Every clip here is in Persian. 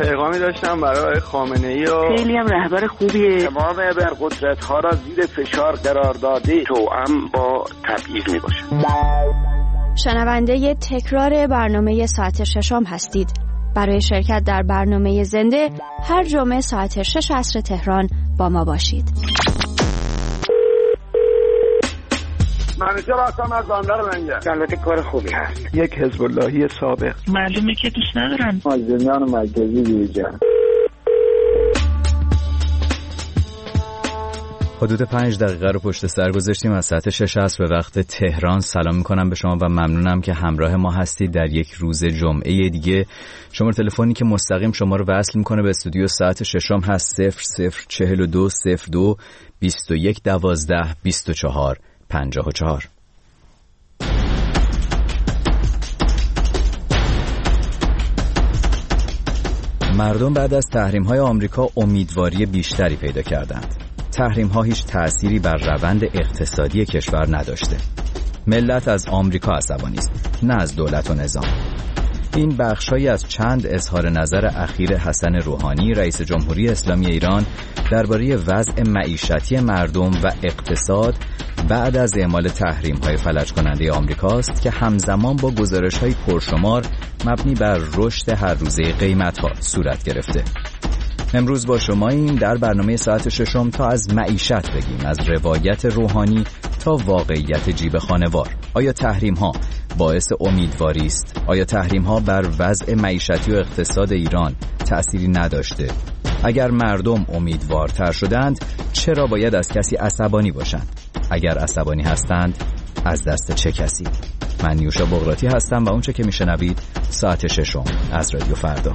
پیغامی داشتم برای خامنه‌ای و خیلی هم رهبر خوبیه. تمام ابرقدرت‌ها را زیر فشار قرار داده توأم با تبعیض میباشد. شنونده تکرار برنامه ساعت ششم هستید. برای شرکت در برنامه زنده هر جمعه ساعت 6 عصر تهران با ما باشید. منوچهر هستم از بندر لنگر. البته کار خوبی هست. یک حزب اللهی سابق. معلومه که دوست ندارن. مازندران مرکزی دیجان. حدود 5 دقیقه رو پشت سر گذاشتیم از ساعت 6 عصر به وقت تهران. سلام میکنم به شما و ممنونم که همراه ما هستید در یک روز جمعه دیگه. شماره تلفنی که مستقیم شما رو وصل میکنه به استودیو ساعت ششم هست 0042 02 21 12 24 54. مردم بعد از تحریم‌های آمریکا امیدواری بیشتری پیدا کردند. تحریم‌ها هیچ تأثیری بر روند اقتصادی کشور نداشته. ملت از آمریکا عصبانی است، نه از دولت و نظام. این بخشایی از چند اظهار نظر اخیر حسن روحانی رئیس جمهوری اسلامی ایران درباره وضع معیشتی مردم و اقتصاد بعد از اعمال تحریم‌های فلج کننده آمریکاست که همزمان با گزارش‌های پرشمار مبنی بر رشد هر روزه قیمت‌ها صورت گرفته. امروز با شماییم در برنامه ساعت ششم تا از معیشت بگیم، از روایت روحانی تا واقعیت جیب خانوار. آیا تحریم‌ها باعث امیدواری است؟ آیا تحریم‌ها بر وضع معیشتی و اقتصاد ایران تأثیری نداشته؟ اگر مردم امیدوارتر شدند چرا باید از کسی عصبانی باشند؟ اگر عصبانی هستند از دست چه کسی؟ من نیوشا بغراتی هستم و اونچه که میشنوید ساعت ششم از رادیو فردا.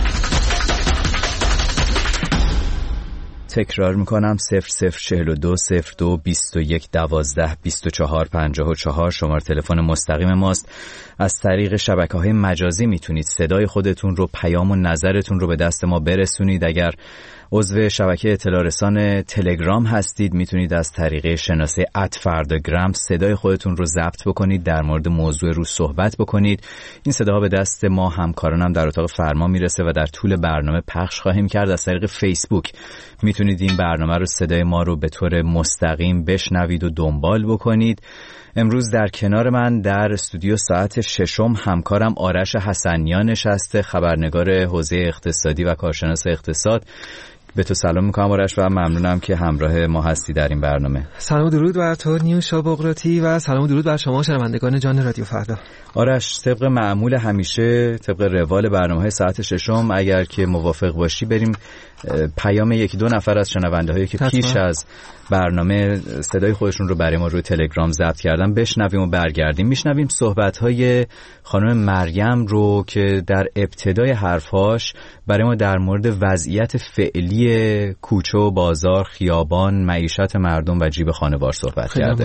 تکرار میکنم 0042 02 21 12 24 54 شماره تلفن مستقیم ماست. از طریق شبکه‌های مجازی میتونید صدای خودتون رو، پیام و نظرتون رو به دست ما برسونید. اگر عضو شبکه اطلاع رسان تلگرام هستید میتونید از طریق شناسه @فرداگرام صدای خودتون رو ضبط بکنید، در مورد موضوع رو صحبت بکنید. این صداها به دست ما همکارانم در اتاق فرما میرسه و در طول برنامه پخش خواهیم کرد. از طریق فیسبوک میتونید این برنامه رو، صدای ما رو به طور مستقیم بشنوید و دنبال بکنید. امروز در کنار من در استودیو ساعت ششم همکارم آرش حسنیان نشسته، خبرنگار حوزه اقتصادی و کارشناس اقتصاد. به تو سلام میکنم آرش و ممنونم که همراه ما هستی در این برنامه. سلام و درود بر تو نیوشا بغراتی و سلام و درود بر شما شنوندگان جان رادیو فردا. آرش، طبق معمول همیشه، طبق روال برنامه ساعت ششم، اگر که موافق باشی بریم پیام یکی دو نفر از شنونده هایی که پیش از برنامه صدای خودشون رو برای ما روی تلگرام ضبط کردن بشنویم و برگردیم. میشنویم صحبت های خانم مریم رو که در ابتدای حرفاش برای ما در مورد وضعیت فعلی کوچه و بازار، خیابان، معیشت مردم و جیب خانوار صحبت کرده.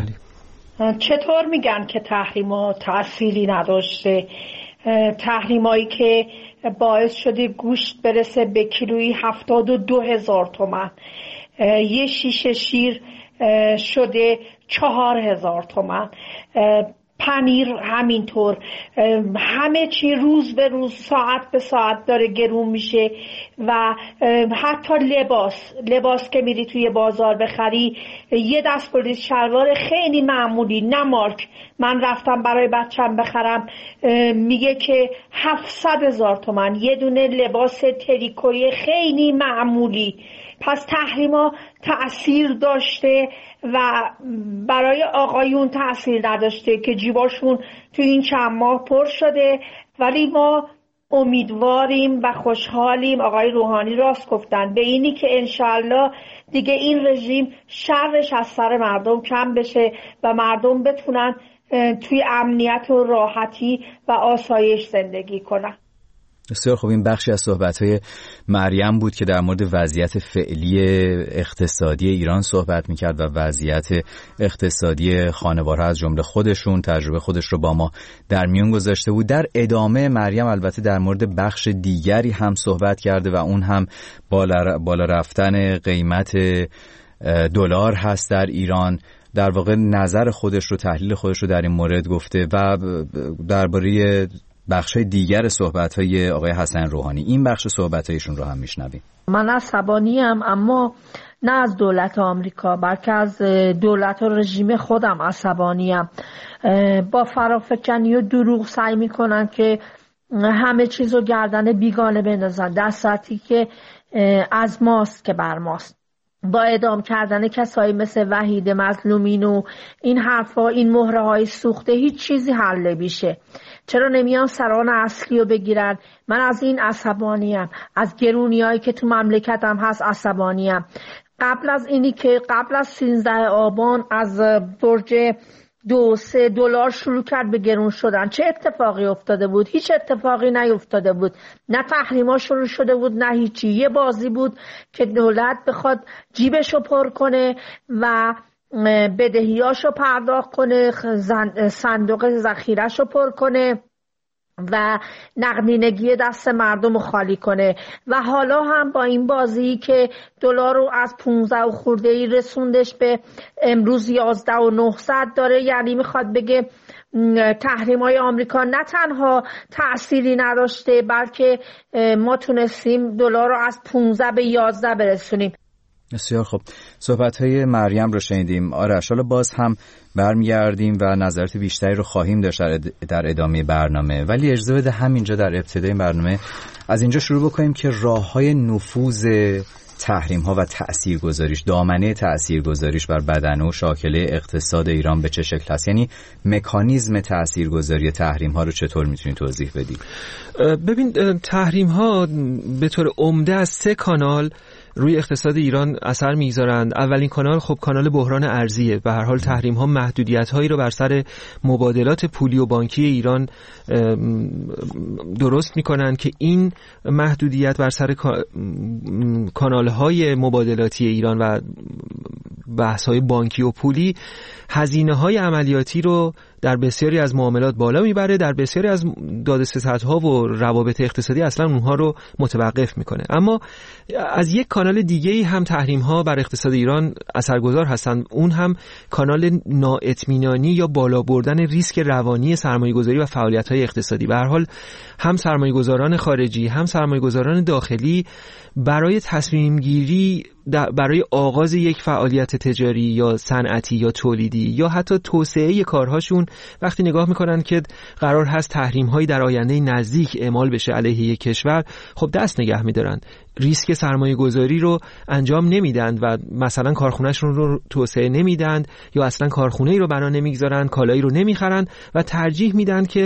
چطور میگن که تحریم‌ها تأثیری نداشته؟ تحریمایی که باعث شده گوشت برسه به کیلویی 72,000 تومان، یه شیشه شیر شده 4,000 تومان، پنیر همینطور، همه چی روز به روز، ساعت به ساعت داره گرون میشه و حتی لباس که میری توی بازار بخری، یه دست پلیس شلوار خیلی معمولی، نه مارک، من رفتم برای بچم بخرم میگه که 700,000 تومان یه دونه لباس تریکوی خیلی معمولی. پس تحریما تأثیر داشته و برای آقایون تأثیر نداشته که جیباشون تو این چند ماه پر شده. ولی ما امیدواریم و خوشحالیم، آقای روحانی راست گفتن، به اینی که انشالله دیگه این رژیم شرش از سر مردم کم بشه و مردم بتونن توی امنیت و راحتی و آسایش زندگی کنن. بسیار خوب. این بخشی از صحبت‌های مریم بود که در مورد وضعیت فعلی اقتصادی ایران صحبت می‌کرد و وضعیت اقتصادی خانوارها از جمله خودشون، تجربه خودش رو با ما در میون گذاشته بود. در ادامه مریم البته در مورد بخش دیگری هم صحبت کرده و اون هم بالا رفتن قیمت دلار هست در ایران. در واقع نظر خودش رو، تحلیل خودش رو در این مورد گفته و درباره بخشای دیگر صحبت‌های آقای حسن روحانی. این بخش صحبت‌هایشون رو هم میشنویم. من عصبانیم، اما نه از دولت آمریکا بلکه از دولت و رژیم خودم عصبانیم. با فرافکنی و دروغ سعی میکنن که همه چیزو گردن بیگانه بندازن، در صورتی که از ماست که بر ماست. با اعدام کردن کسایی مثل وحید مظلومین و این حرفا، این مهره های سوخته، هیچ چیزی حل نمیشه. چرا نمیان سران اصلی رو بگیرن؟ من از این عصبانیم، از گرونیایی که تو مملکتم هست عصبانیم. قبل از 13 آبان از برج $2-3 شروع کرد به گرون شدن. چه اتفاقی افتاده بود؟ هیچ اتفاقی نیفتاده بود. نه تحریما شروع شده بود نه هیچی. یه بازی بود که دولت بخواد جیبشو پر کنه و بدهیاشو پرداخت کنه، صندوق ذخیره‌شو پر کنه و نقدینگی دست مردم رو خالی کنه. و حالا هم با این بازی که دلار رو از 15 و خورده‌ای رسوندش به امروز 11,900 داره، یعنی میخواد بگه تحریم‌های آمریکا نه تنها تأثیری نداشته بلکه ما تونستیم دلار رو از 15 به 11 برسونیم. بسیار خب، صحبت‌های مریم رو شنیدیم. آرش، حالا باز هم برمیگردیم و نظرات بیشتری رو خواهیم داشت در ادامه برنامه، ولی اجازه بده همینجا در ابتدای برنامه از اینجا شروع بکنیم که راه‌های نفوذ تحریم‌ها و تأثیرگذاریش، دامنه تأثیرگذاریش بر بدنه و شاکله اقتصاد ایران به چه شکل هست؟ یعنی مکانیزم تأثیرگذاری تحریم‌ها رو چطور میتونید توضیح بدید؟ ببین، تحریم‌ها به طور عمده از 3 کانال روی اقتصاد ایران اثر میگذارند. اولین کانال خب کانال بحران ارزیه. به هر حال تحریم ها محدودیت هایی رو بر سر مبادلات پولی و بانکی ایران درست میکنن که این محدودیت بر سر کانال های مبادلاتی ایران و بحث های بانکی و پولی هزینه های عملیاتی رو در بسیاری از معاملات بالا میبره، در بسیاری از دادستدها و روابط اقتصادی اصلا اونها رو متوقف میکنه. اما از یک کانال دیگه‌ای هم تحریم‌ها بر اقتصاد ایران اثرگذار هستند، اون هم کانال نااطمینانی یا بالا بردن ریسک روانی سرمایه‌گذاری و فعالیت‌های اقتصادی. به هر حال هم سرمایه‌گذاران خارجی هم سرمایه‌گذاران داخلی برای تصمیم گیری برای آغاز یک فعالیت تجاری یا صنعتی یا تولیدی یا حتی توسعه کارهاشون وقتی نگاه میکنن که قرار هست تحریم‌هایی در آینده نزدیک اعمال بشه علیه یک کشور، خب دست نگه می‌دارن، ریسک سرمایه گذاری رو انجام نمیدن و مثلا کارخونه‌شون رو توسعه نمیدن یا اصلا کارخونه‌ای رو بنا نمیگذارن، کالایی رو نمیخرن و ترجیح میدن که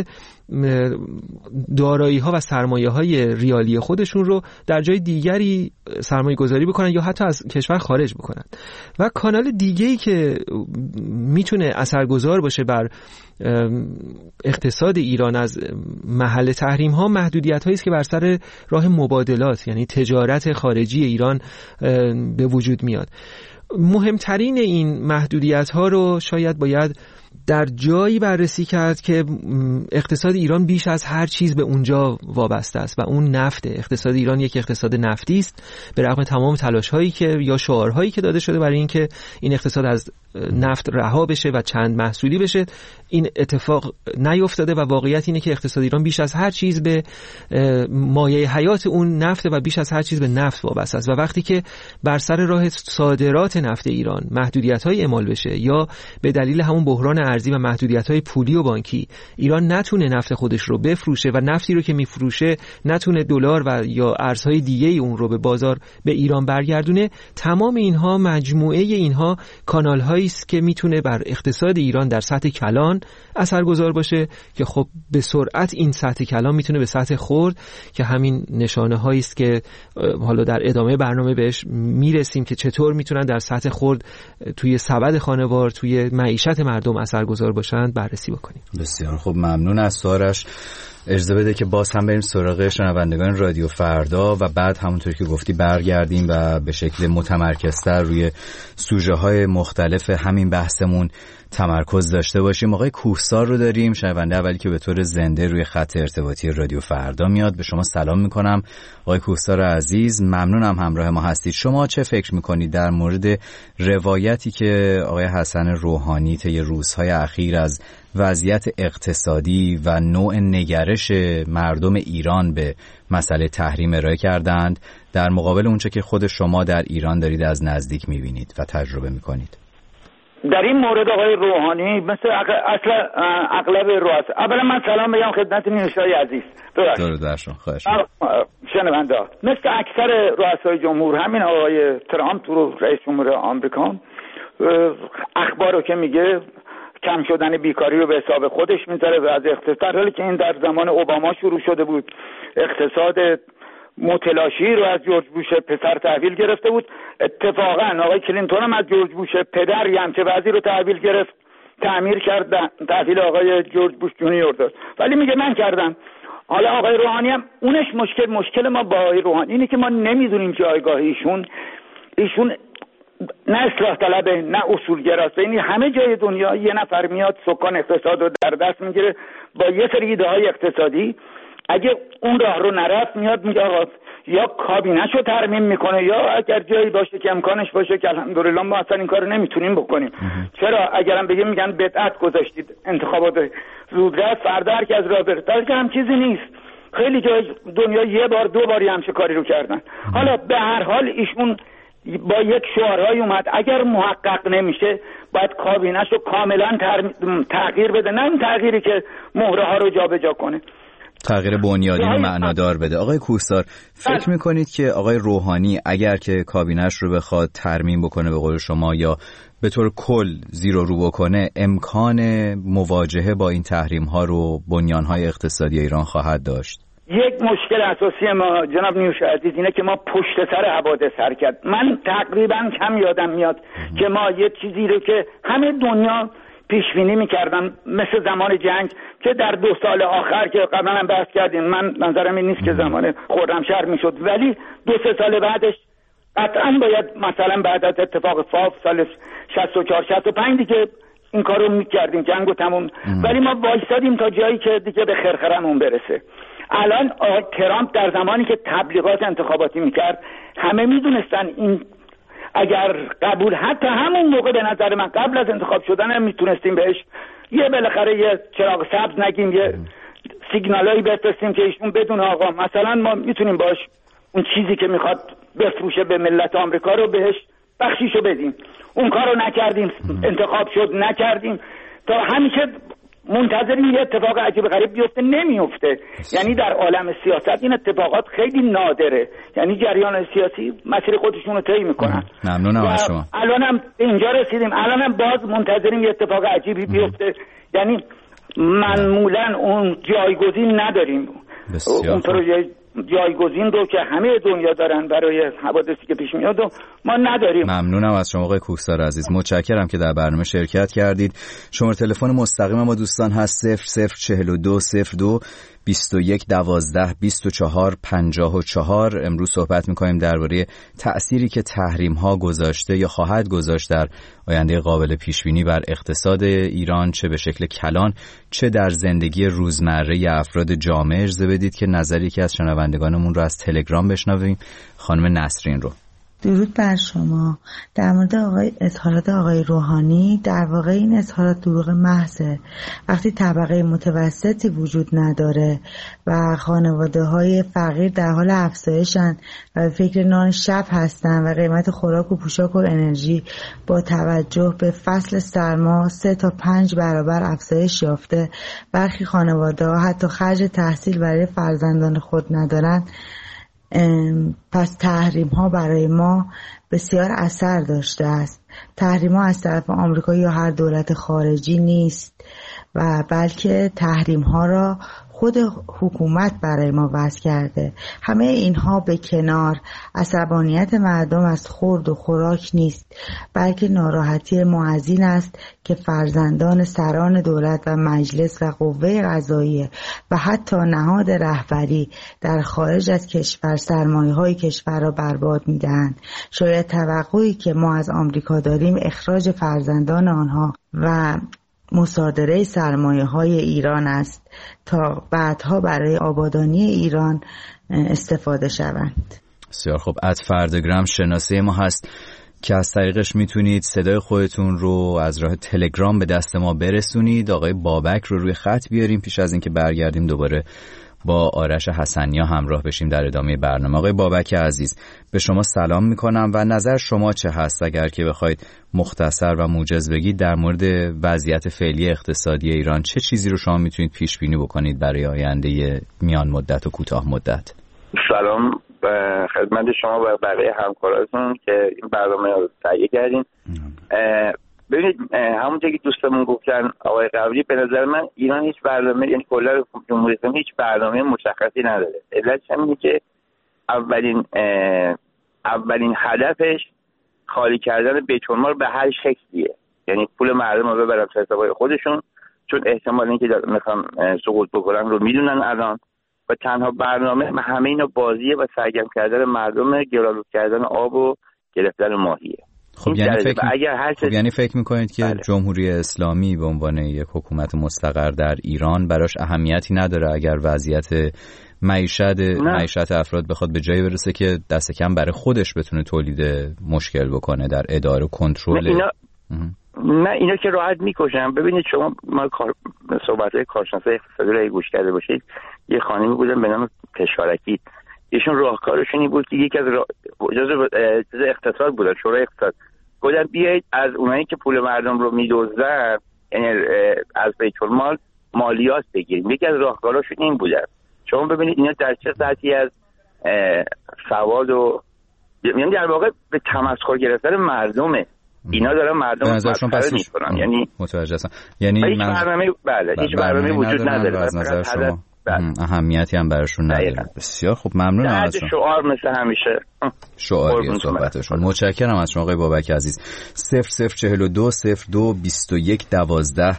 دارایی‌ها و سرمایه‌های ریالی خودشون رو در جای دیگری سرمایه‌گذاری بکنن یا حتی از کشور خارج بکنن. و کانال دیگه‌ای که میتونه اثرگذار باشه بر اقتصاد ایران از محل تحریم‌ها محدودیت‌هایی است که بر سر راه مبادلات یعنی تجارت خارجی ایران به وجود میاد. مهمترین این محدودیت‌ها رو شاید باید در جایی بررسی کرد که اقتصاد ایران بیش از هر چیز به اونجا وابسته است و اون نفته. اقتصاد ایران یک اقتصاد نفتی است، به رغم تمام تلاش‌هایی که یا شعارهایی که داده شده برای اینکه این اقتصاد از نفت رها بشه و چند محصولی بشه، این اتفاق نیفتاده و واقعیت اینه که اقتصاد ایران بیش از هر چیز به مایه حیات اون نفت و بیش از هر چیز به نفت وابسته است. و وقتی که بر سر راه صادرات نفت ایران محدودیت‌های اعمال بشه یا به دلیل همون بحران ارزی و محدودیت‌های پولی و بانکی ایران نتونه نفت خودش رو بفروشه و نفتی رو که میفروشه نتونه دلار و یا ارزهای دیگه اون رو به بازار به ایران برگردونه، تمام اینها مجموعه اینها کانال‌هایی است که میتونه بر اقتصاد ایران در سطح کلان اثرگذار باشه که خب به سرعت این سطح کلان میتونه به سطح خرد که همین نشانه‌هایی است که حالا در ادامه برنامه بهش میرسیم که چطور میتونن در سطح خرد توی سبد خانوار توی معیشت مردم اثرگذار باشند بررسی بکنیم. بسیار خب، ممنون از سوالش. اجازه بده که باز هم بریم سراغ شنوندگان رادیو فردا و بعد همونطور که گفتی برگردیم و به شکل متمرکزتر روی سوژه های مختلف همین بحثمون تمرکز داشته باشیم. آقای کوهسار رو داریم، شنونده اولی که به طور زنده روی خط ارتباطی رادیو فردا میاد. به شما سلام میکنم آقای کوهسار عزیز، ممنونم همراه ما هستید. شما چه فکر میکنید در مورد روایتی که آقای حسن روحانی طی روزهای اخیر از وضعیت اقتصادی و نوع نگرش مردم ایران به مسئله تحریم ارائه کردند، در مقابل اونچه که خود شما در ایران دارید از نزدیک میبینید و تجربه میکنید؟ در این مورد آقای روحانی مثل اغلب رؤسا، اولا من سلام بگم خدمت نیوشای عزیز، درود بر شما، خواهش شنونده، مثل اکثر رؤسای جمهور همین آقای ترامپ رو رئیس جمهور آمریکا اخبار رو که میگه کم شدن بیکاری رو به حساب خودش میذاره و از اقتصاد، حالی که این در زمان اوباما شروع شده بود. اقتصاد متلاشی رو از جورج بوش پسر تحویل گرفته بود. اتفاقا آقای کلینتون هم از جورج بوش پدر همچه وضعی رو تحویل گرفت، تعمیر کرد، تحویل آقای جورج بوش جونیور داد، ولی میگه من کردم. حالا آقای روحانی هم اونش مشکل ما با آقای روحانی اینه که ما نمیدونیم جایگاه ایشون نه اصلاح طلبه نه اصولگراست. یعنی همه جای دنیا یه نفر میاد سکان اقتصاد رو در دست میگیره با یه سری ایده های اقتصادی، اگه اون راه رو نرفت میاد میگه آقا یا کابینه‌ش رو ترمیم میکنه یا اگر جایی باشه که امکانش باشه که الحمدلله ما اصلا این کارو نمیتونیم بکنیم. چرا اگرم بگیم میگن بدعت گذاشتید انتخابات زودرس، فردا هر کی از راه بره، که هم چیزی نیست. خیلی جای دنیا یه بار دو باری همچه کاری رو کردن. حالا به هر حال ایشون با یک شعارهای اومد، اگر محقق نمیشه باید کابینه‌ش رو کاملا تغییر بده، نه این تغییری که مهره ها رو جابجا کنه، تغییر بنیادین و معنادار بده. آقای کوهسار، فکر میکنید که آقای روحانی اگر که کابینه‌اش رو بخواد ترمیم بکنه به قول شما یا به طور کل زیر و رو بکنه، امکان مواجهه با این تحریم ها رو بنیانهای اقتصادی ایران خواهد داشت؟ یک مشکل اساسی ما جناب نیوش عزیز اینه که ما پشت سر حوادث حرکت. من تقریبا کم یادم میاد که ما یه چیزی رو که همه دنیا پیش بینی می‌کردن مثل زمان جنگ که در 2 سال آخر که قبلا هم بحث کردیم، من نظرم این نیست که زمان خرمشهر میشد، ولی 2-3 سال بعدش قطعا باید مثلا بعد از اتفاق فاف سال 64-65 دیگه این کارو می‌کردیم، جنگو تموم. ولی ما وایسادیم تا جایی که دیگه به خرخرمون برسه. الان ترامپ در زمانی که تبلیغات انتخاباتی میکرد همه میدونستن این اگر قبول، حتی همون موقع به نظر من قبل از انتخاب شدن هم میتونستیم بهش یه بالاخره یه چراغ سبز نگیم، یه سیگنالایی بفرستیم که ایشون بدون آقا مثلا ما میتونیم باش اون چیزی که میخواد بفروشه به ملت آمریکا رو بهش بخشیشو بدیم. اون کارو نکردیم، انتخاب شد نکردیم، تا همیشه منتظریم یه اتفاق عجیب غریب بیفته، نمیفته. یعنی در عالم سیاست این اتفاقات خیلی نادره، یعنی جریان سیاسی مسیر خودشون رو طی میکنن. ممنونم از شما. الانم اینجا رسیدیم، الانم باز منتظریم یه اتفاق عجیبی بیفته. یعنی معمولا اون جایگزین نداریم، اون پروژه جایگزین رو که همه دنیا دارن برای حوادثی که پیش میاد و ما نداریم. ممنونم از شما آقای کوهسار عزیز، متشکرم که در برنامه شرکت کردید. شماره تلفن مستقیم ما دوستان هست 004202 21 12 24 54. امروز صحبت می‌کنیم درباره تأثیری که تحریم ها گذاشته یا خواهد گذاشت در آینده قابل پیش بینی بر اقتصاد ایران، چه به شکل کلان چه در زندگی روزمره افراد جامعه. اجازه بدید که نظری که از شنوندگانمون رو از تلگرام بشنویم. خانم نسرین رو. درود بر شما. در مورد اظهارات آقای روحانی، در واقع این اظهارات دروغ محضه. وقتی طبقه متوسطی وجود نداره و خانواده های فقیر در حال افزایشن و به فکر نان شب هستن و قیمت خوراک و پوشاک و انرژی با توجه به فصل سرما 3 تا 5 برابر افزایش یافته، برخی خانواده ها حتی خرج تحصیل برای فرزندان خود ندارن، پس تحریم ها برای ما بسیار اثر داشته است. تحریم ها از طرف آمریکا یا هر دولت خارجی نیست و بلکه تحریم ها را خود حکومت برای ما وضع کرده. همه اینها به کنار، عصبانیت مردم از خورد و خوراک نیست، بلکه ناراحتی ما از این است که فرزندان سران دولت و مجلس و قوه قضاییه و حتی نهاد رهبری در خارج از کشور سرمایه‌های کشور را برباد می‌دهند. شاید توقعی که ما از آمریکا داریم اخراج فرزندان آنها و مصادره سرمایه‌های ایران است تا بعدها برای آبادانی ایران استفاده شوند. بسیار خب. @فردگرام شناسه ما هست که از طریقش میتونید صدای خودتون رو از راه تلگرام به دست ما برسونید. آقای بابک رو روی خط بیاریم پیش از اینکه برگردیم دوباره با آرش حسنیا همراه بشیم در ادامه برنامه. آقای بابک عزیز، به شما سلام میکنم و نظر شما چه هست اگر که بخواید مختصر و موجز بگید در مورد وضعیت فعلی اقتصادی ایران؟ چه چیزی رو شما میتونید پیش بینی بکنید برای آینده میان مدت و کوتاه مدت؟ سلام خدمت شما و بقیه همکاراتون که این برنامه رو تهیه کردین. ببینید همونطور که دوستمون گفتن آقای قبلی، به نظر من ایران هیچ برنامه، یعنی کلا جمهوری اسلامی هیچ برنامه مشخصی نداره. علتش اینه که اولین هدفش خالی کردن بیت‌المال به هر شکلیه، یعنی پول مردم رو ببرن تو حساب‌های خودشون، چون احتمال اینکه میخوان سقوط بکنن رو میدونن الان، و تنها برنامه همه اینا بازیه و سرگرم کردن مردم، گرالود کردن آب و گرفتن ماهیه. خب یعنی فکر میکنید که بله. جمهوری اسلامی به عنوان یک حکومت مستقر در ایران براش اهمیتی نداره اگر وضعیت معیشت افراد بخواد به جایی برسه که دست کم برای خودش بتونه تولید مشکل بکنه در اداره و کنترل؟ نه اینا که راحت میکشن. ببینید شما ما صحبت‌های کارشناسای اقتصادی رو گوش کرده باشید، یه خانمی بودن به نام تشارکی، ایشون راهکارشون این بود که یکی از جزء اقتصاد بودن، شورای اقتصاد، گفتن بیایید از اونایی که پول مردم رو میدزدن، یعنی از بیت‌المال مالیات بگیریم. یکی از راهکارشون این بوده. شما ببینید اینا در چه سطحی از سواد و یعنی در واقع به تمسخر گرفتن مردمه. اینا دارن مردم مسخره میکنن. یعنی متوجه هستم. یعنی هیچ برنامه هیچ برنامه وجود نداره. از نظر شما اهمیتی هم براشون نداره. بسیار خوب، ممنونم از شما. شعار مثل همیشه شعاری صحبتشون. متشکرم از شما آقای بابک عزیز. 0042 02 21 12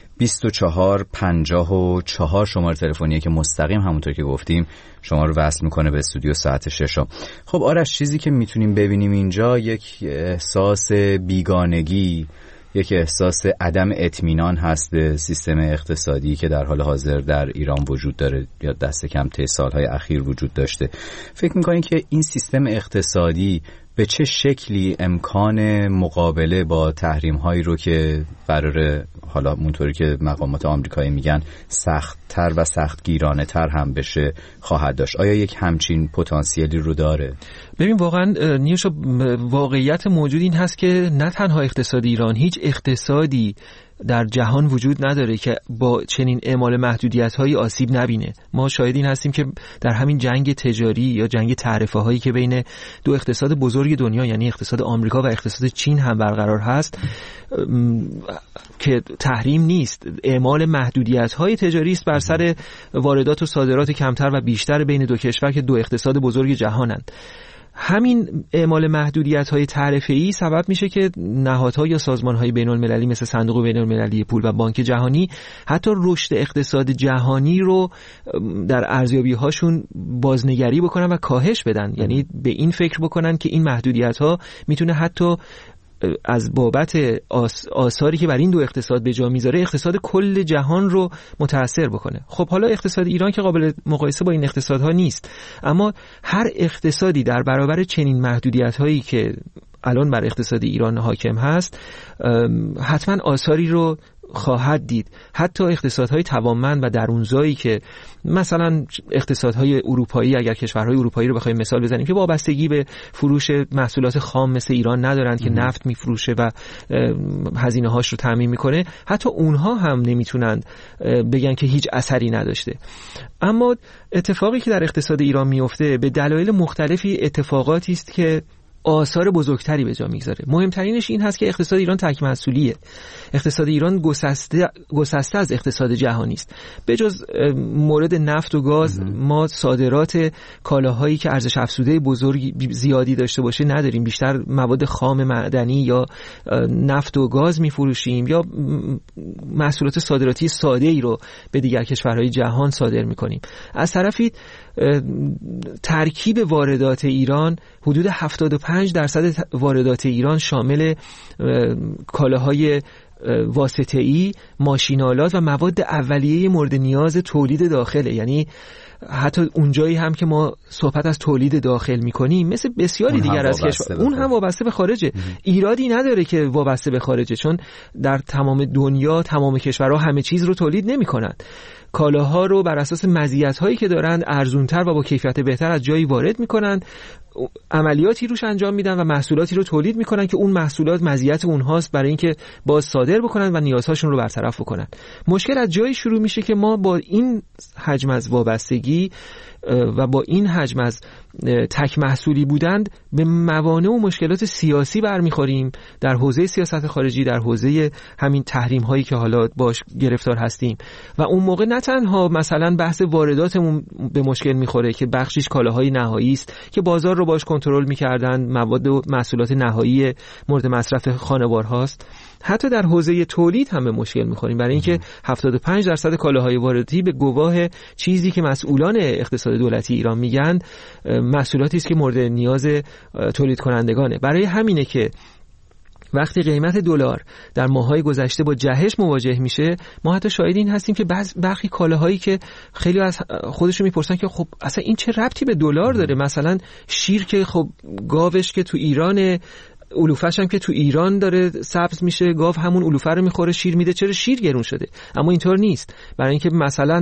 24 54 شماره تلفنیه که مستقیم همونطور که گفتیم شما رو وصل میکنه به استودیو ساعت 6. خب آرش، چیزی که میتونیم ببینیم اینجا یک احساس بیگانگی، یک احساس عدم اطمینان هست به سیستم اقتصادی که در حال حاضر در ایران وجود داره یا دست کم طی سالهای اخیر وجود داشته. فکر میکنید که این سیستم اقتصادی به چه شکلی امکان مقابله با تحریم هایی رو که قراره حالا اونطوری که مقامات آمریکایی میگن سخت‌تر و سختگیرانه تر هم بشه خواهد داشت؟ آیا یک همچین پتانسیلی رو داره؟ ببین واقعا نیوشا، واقعیت موجود این هست که نه تنها اقتصاد ایران، هیچ اقتصادی در جهان وجود نداره که با چنین اعمال محدودیت‌هایی آسیب نبینه. ما شاهدین هستیم که در همین جنگ تجاری یا جنگ تعرفه‌هایی که بین دو اقتصاد بزرگ دنیا یعنی اقتصاد آمریکا و اقتصاد چین هم برقرار هست که تحریم نیست، اعمال محدودیت‌های تجاری است بر سر واردات و صادرات کمتر و بیشتر بین دو کشور که دو اقتصاد بزرگ جهانند. همین اعمال محدودیت‌های تعرفه‌ای سبب میشه که نهادها یا سازمان‌های بین‌المللی مثل صندوق بین‌المللی پول و بانک جهانی حتی رشد اقتصاد جهانی رو در ارزیابی‌هاشون بازنگری بکنن و کاهش بدن. یعنی به این فکر بکنن که این محدودیت‌ها میتونه حتی از بابت آثاری که بر این دو اقتصاد به جا میذاره اقتصاد کل جهان رو متاثر بکنه. خب حالا اقتصاد ایران که قابل مقایسه با این اقتصادها نیست، اما هر اقتصادی در برابر چنین محدودیت‌هایی که الان بر اقتصاد ایران حاکم هست حتما آثاری رو خواهد دید. حتی اقتصادهای توانمند و درونزایی که مثلا اقتصادهای اروپایی، اگر کشورهای اروپایی رو بخوایم مثال بزنیم که وابستگی به فروش محصولات خام مثل ایران ندارند که نفت میفروشه و هزینه هاش رو تامین میکنه، حتی اونها هم نمیتونند بگن که هیچ اثری نداشته. اما اتفاقی که در اقتصاد ایران میفته به دلایل مختلفی اتفاقاتی است که آثار بزرگتری به جا میگذاره. مهمترینش این هست که اقتصاد ایران تک محصولیه. اقتصاد ایران گسسته از اقتصاد جهانی است. به جز مورد نفت و گاز ما صادرات کالاهایی که ارزش افزوده بزرگی زیادی داشته باشه نداریم. بیشتر مواد خام معدنی یا نفت و گاز میفروشیم یا محصولات صادراتی ساده ای رو به دیگر کشورهای جهان صادر میکنیم. از طرفی ترکیب واردات ایران حدود 75% واردات ایران شامل کالاهای واسطه‌ای، ماشین‌آلات و مواد اولیه مورد نیاز تولید داخله. یعنی حتی اونجایی هم که ما صحبت از تولید داخل میکنیم مثل بسیاری دیگر از کشور اون هم وابسته به خارجه. ایرادی نداره که وابسته به خارجه، چون در تمام دنیا تمام کشورها همه چیز رو تولید نمی‌کنند. کالاها رو بر اساس مزیت‌هایی که دارن ارزان‌تر و با کیفیت بهتر از جایی وارد می‌کنن، عملیاتی روش انجام میدن و محصولاتی رو تولید می‌کنن که اون محصولات مزیت اونهاست برای اینکه باز صادر بکنن و نیازهاشون رو برطرف بکنن. مشکل از جایی شروع میشه که ما با این حجم از وابستگی و با این حجم از تک محصولی بودند به موانع و مشکلات سیاسی برمیخوریم در حوزه سیاست خارجی، در حوزه همین تحریم هایی که حالا باش گرفتار هستیم و اون موقع نه تنها مثلا بحث وارداتمون به مشکل میخوره که بخشش کالاهای نهایی است که بازار رو باش کنترل میکردن، مواد و محصولات نهایی مورد مصرف خانوارهاست، حتی در حوزه تولید هم به مشکل میخوریم برای اینکه 75% کالاهای وارداتی به گواه چیزی که مسئولان اقتصاد دولتی ایران میگن محصولاتی است که مورد نیاز تولید کنندگانه. برای همینه که وقتی قیمت دلار در ماه‌های گذشته با جهش مواجه میشه ما حتی شاهد این هستیم که برخی کالاهایی که خیلی از خودشون میپرسن که خب اصلا این چه ربطی به دلار داره، مثلا شیر که خب گاوش که تو ایران علوفه‌ش هم که تو ایران داره سبز میشه، گاو همون علوفه رو میخوره شیر میده، چرا شیر گرون شده؟ اما اینطور نیست. برای اینکه مثلا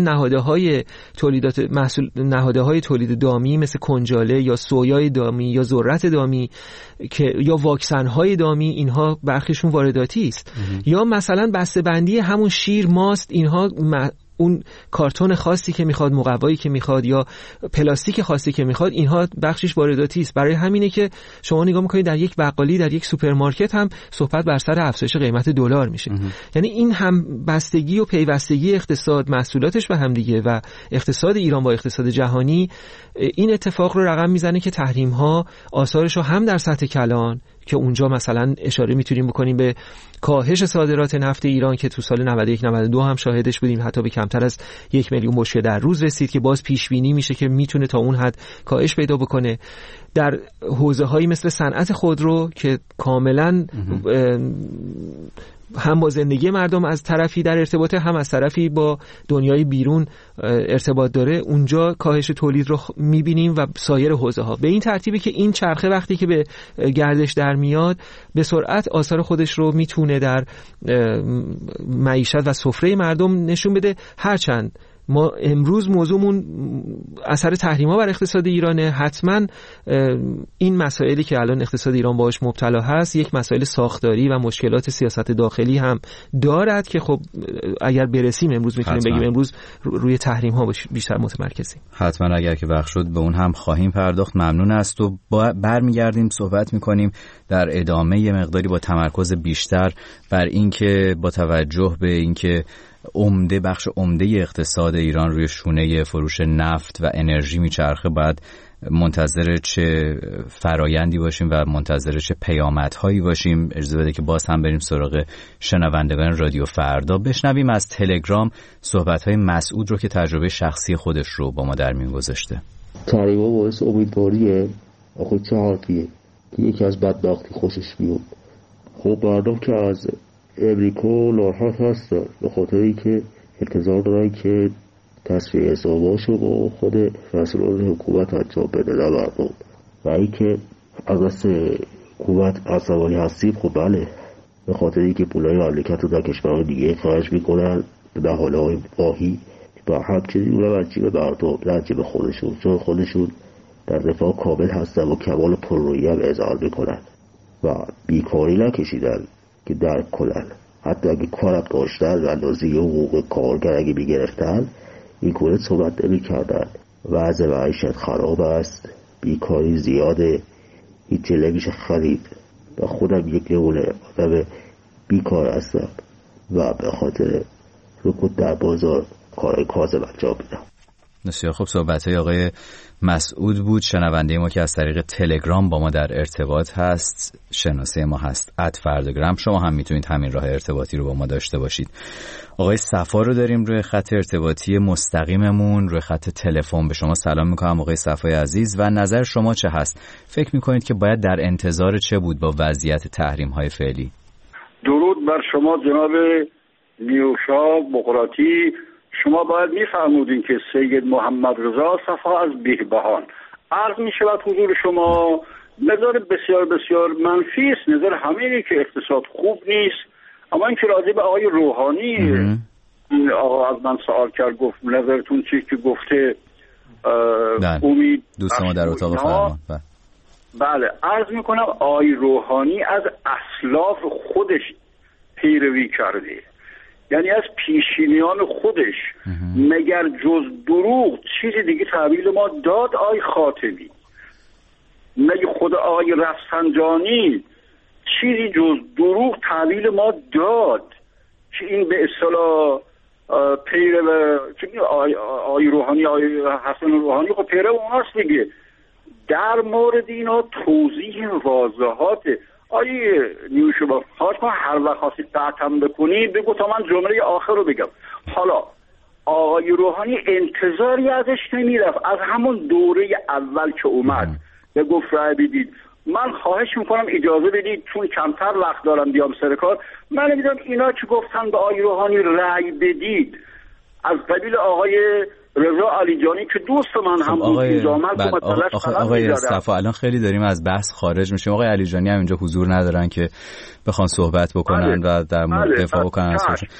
نهادهای تولید دامی مثل کنجاله یا سویای دامی یا ذرت دامی که یا واکسن‌های دامی اینها برخیشون وارداتی است. یا مثلا بسته‌بندی همون شیر، ماست، اینها اون کارتون خاصی که میخواد، مقوایی که میخواد یا پلاستیک خاصی که میخواد، اینها بخشش وارداتی است. برای همینه که شما نگاه میکنید در یک بقالی، در یک سوپرمارکت هم صحبت بر سر افزایش قیمت دلار میشه. یعنی این هم بستگی و پیوستگی اقتصاد محصولاتش به هم دیگه و اقتصاد ایران با اقتصاد جهانی این اتفاق رو رقم میزنه که تحریم ها آثارش رو هم در سطح کلان که اونجا مثلا اشاره میتونیم بکنیم به کاهش صادرات نفت ایران که تو سال 91-92 هم شاهدش بودیم، حتی به کمتر از 1 میلیون بشکه در روز رسید که باز پیش بینی میشه که میتونه تا اون حد کاهش پیدا بکنه. در حوزه‌هایی مثل صنعت خودرو که کاملا هم با زندگی مردم از طرفی در ارتباطه، هم از طرفی با دنیای بیرون ارتباط داره، اونجا کاهش تولید رو میبینیم و سایر حوزه ها. به این ترتیبی که این چرخه وقتی که به گردش در میاد به سرعت آثار خودش رو میتونه در معیشت و سفره مردم نشون بده. هرچند ما امروز موضوعمون اثر تحریم‌ها بر اقتصاد ایرانه، حتما این مسائلی که الان اقتصاد ایران باهاش مبتلا هست یک مسائل ساختاری و مشکلات سیاست داخلی هم دارد که خب اگر برسیم امروز میتونیم بگیم امروز روی تحریم‌ها بیشتر متمرکزیم. حتما اگر که وقت شد به اون هم خواهیم پرداخت. ممنون است و برمیگردیم صحبت میکنیم در ادامه یه مقداری با تمرکز بیشتر بر اینکه با توجه به اینکه بخش عمده اقتصاد ایران روی شونه فروش نفت و انرژی میچرخه، باید منتظر چه فرایندی باشیم و منتظر چه پیامدهایی باشیم. اجازه بده که باز هم بریم سراغ شنوندگان رادیو فردا. بشنویم از تلگرام صحبت‌های مسعود رو که تجربه شخصی خودش رو با ما در میون گذاشته. تحریم‌ها باعث امیدواریه، آخه چه حرفیه که یکی از بدبختی خوشش بیاد. خب مردم که از امریکا ناراحت هستن به خاطری که انتظار دارن که تصفیه حساباشو با خود مسئولان حکومت انجام بده نه مردم. و اینکه از دست حکومت عصبانی هستیم، خب بله، به خاطری که پولای مملکت رو در کشورهای دیگه خرج میکنن به حالهای واهی و همچنین اونم از جیب مردم نه از جیب خودشون، چون خودشون در دفاع کامل هستن و کمال پررویی هم اظهار میکنن و بیکاری نکشیدن که درک کنن. حتی اگه کارم داشتن و اندازه حقوق کارگر اگه میگرفتن این گونه صحبت نمی کردن. وضع معیشت خراب است، بیکاری زیاده، هیچ نمیشه خرید و خودم یک نمونه آدم بیکار هستم و به خاطر رکود در بازار کارهای کاذب انجام میدم. بسیار خوب. صحبت‌های آقای مسعود بود، شنونده ما که از طریق تلگرام با ما در ارتباط هست. شناسه ما هست @فردگرام. شما هم میتونید همین راه ارتباطی رو با ما داشته باشید. آقای صفا رو داریم روی خط ارتباطی مستقیممون، روی خط تلفن. به شما سلام میکنم آقای صفای عزیز و نظر شما چه هست؟ فکر میکنید که باید در انتظار چه بود با وضعیت تحریم‌های فعلی؟ درود بر شما جناب نیوشا بقراطی. شما باید میفرمودین که سید محمد رضا صفا از بهبهان عرض میشود حضور شما نظر بسیار بسیار منفی است. نظر همینی که اقتصاد خوب نیست، اما این که راضی به آقای روحانی این آقا از من سوال کرد، گفت نظرتون چی که گفته امید دوست ما در اتاق فرمان. بله عرض میکنم آقای روحانی از اسلاف خودش پیروی کرده، یعنی از پیشینیان خودش. مگر جز دروغ چیزی دیگه تحویل ما داد آقای خاتمی؟ مگه خود آقای رفسنجانی چیزی جز دروغ تحویل ما داد که این به اصطلاح پیرو آقای روحانی، آقای حسن روحانی خب پیرو اوناست دیگه. در مورد اینا توضیح واضحاته. آیه نیوشبا خواهش من هر وقت خواستید قطعم بکنی بگو تا من جمله آخر رو بگم. حالا آقای روحانی انتظاری ازش نمیرفت از همون دوره اول که اومد به گفت رای بدید. من خواهش میکنم اجازه بدید چون کمتر وقت دارم بیام سر کار. من نمیدونم اینا که گفتن به آقای روحانی رای بدید از قبیل آقای رضا علیجانی که دوست من هم آقای صفا الان خیلی داریم از بحث خارج میشیم. آقای علیجانی هم اینجا حضور ندارن که بخوان صحبت بکنن و در مورد دفاع بکنن.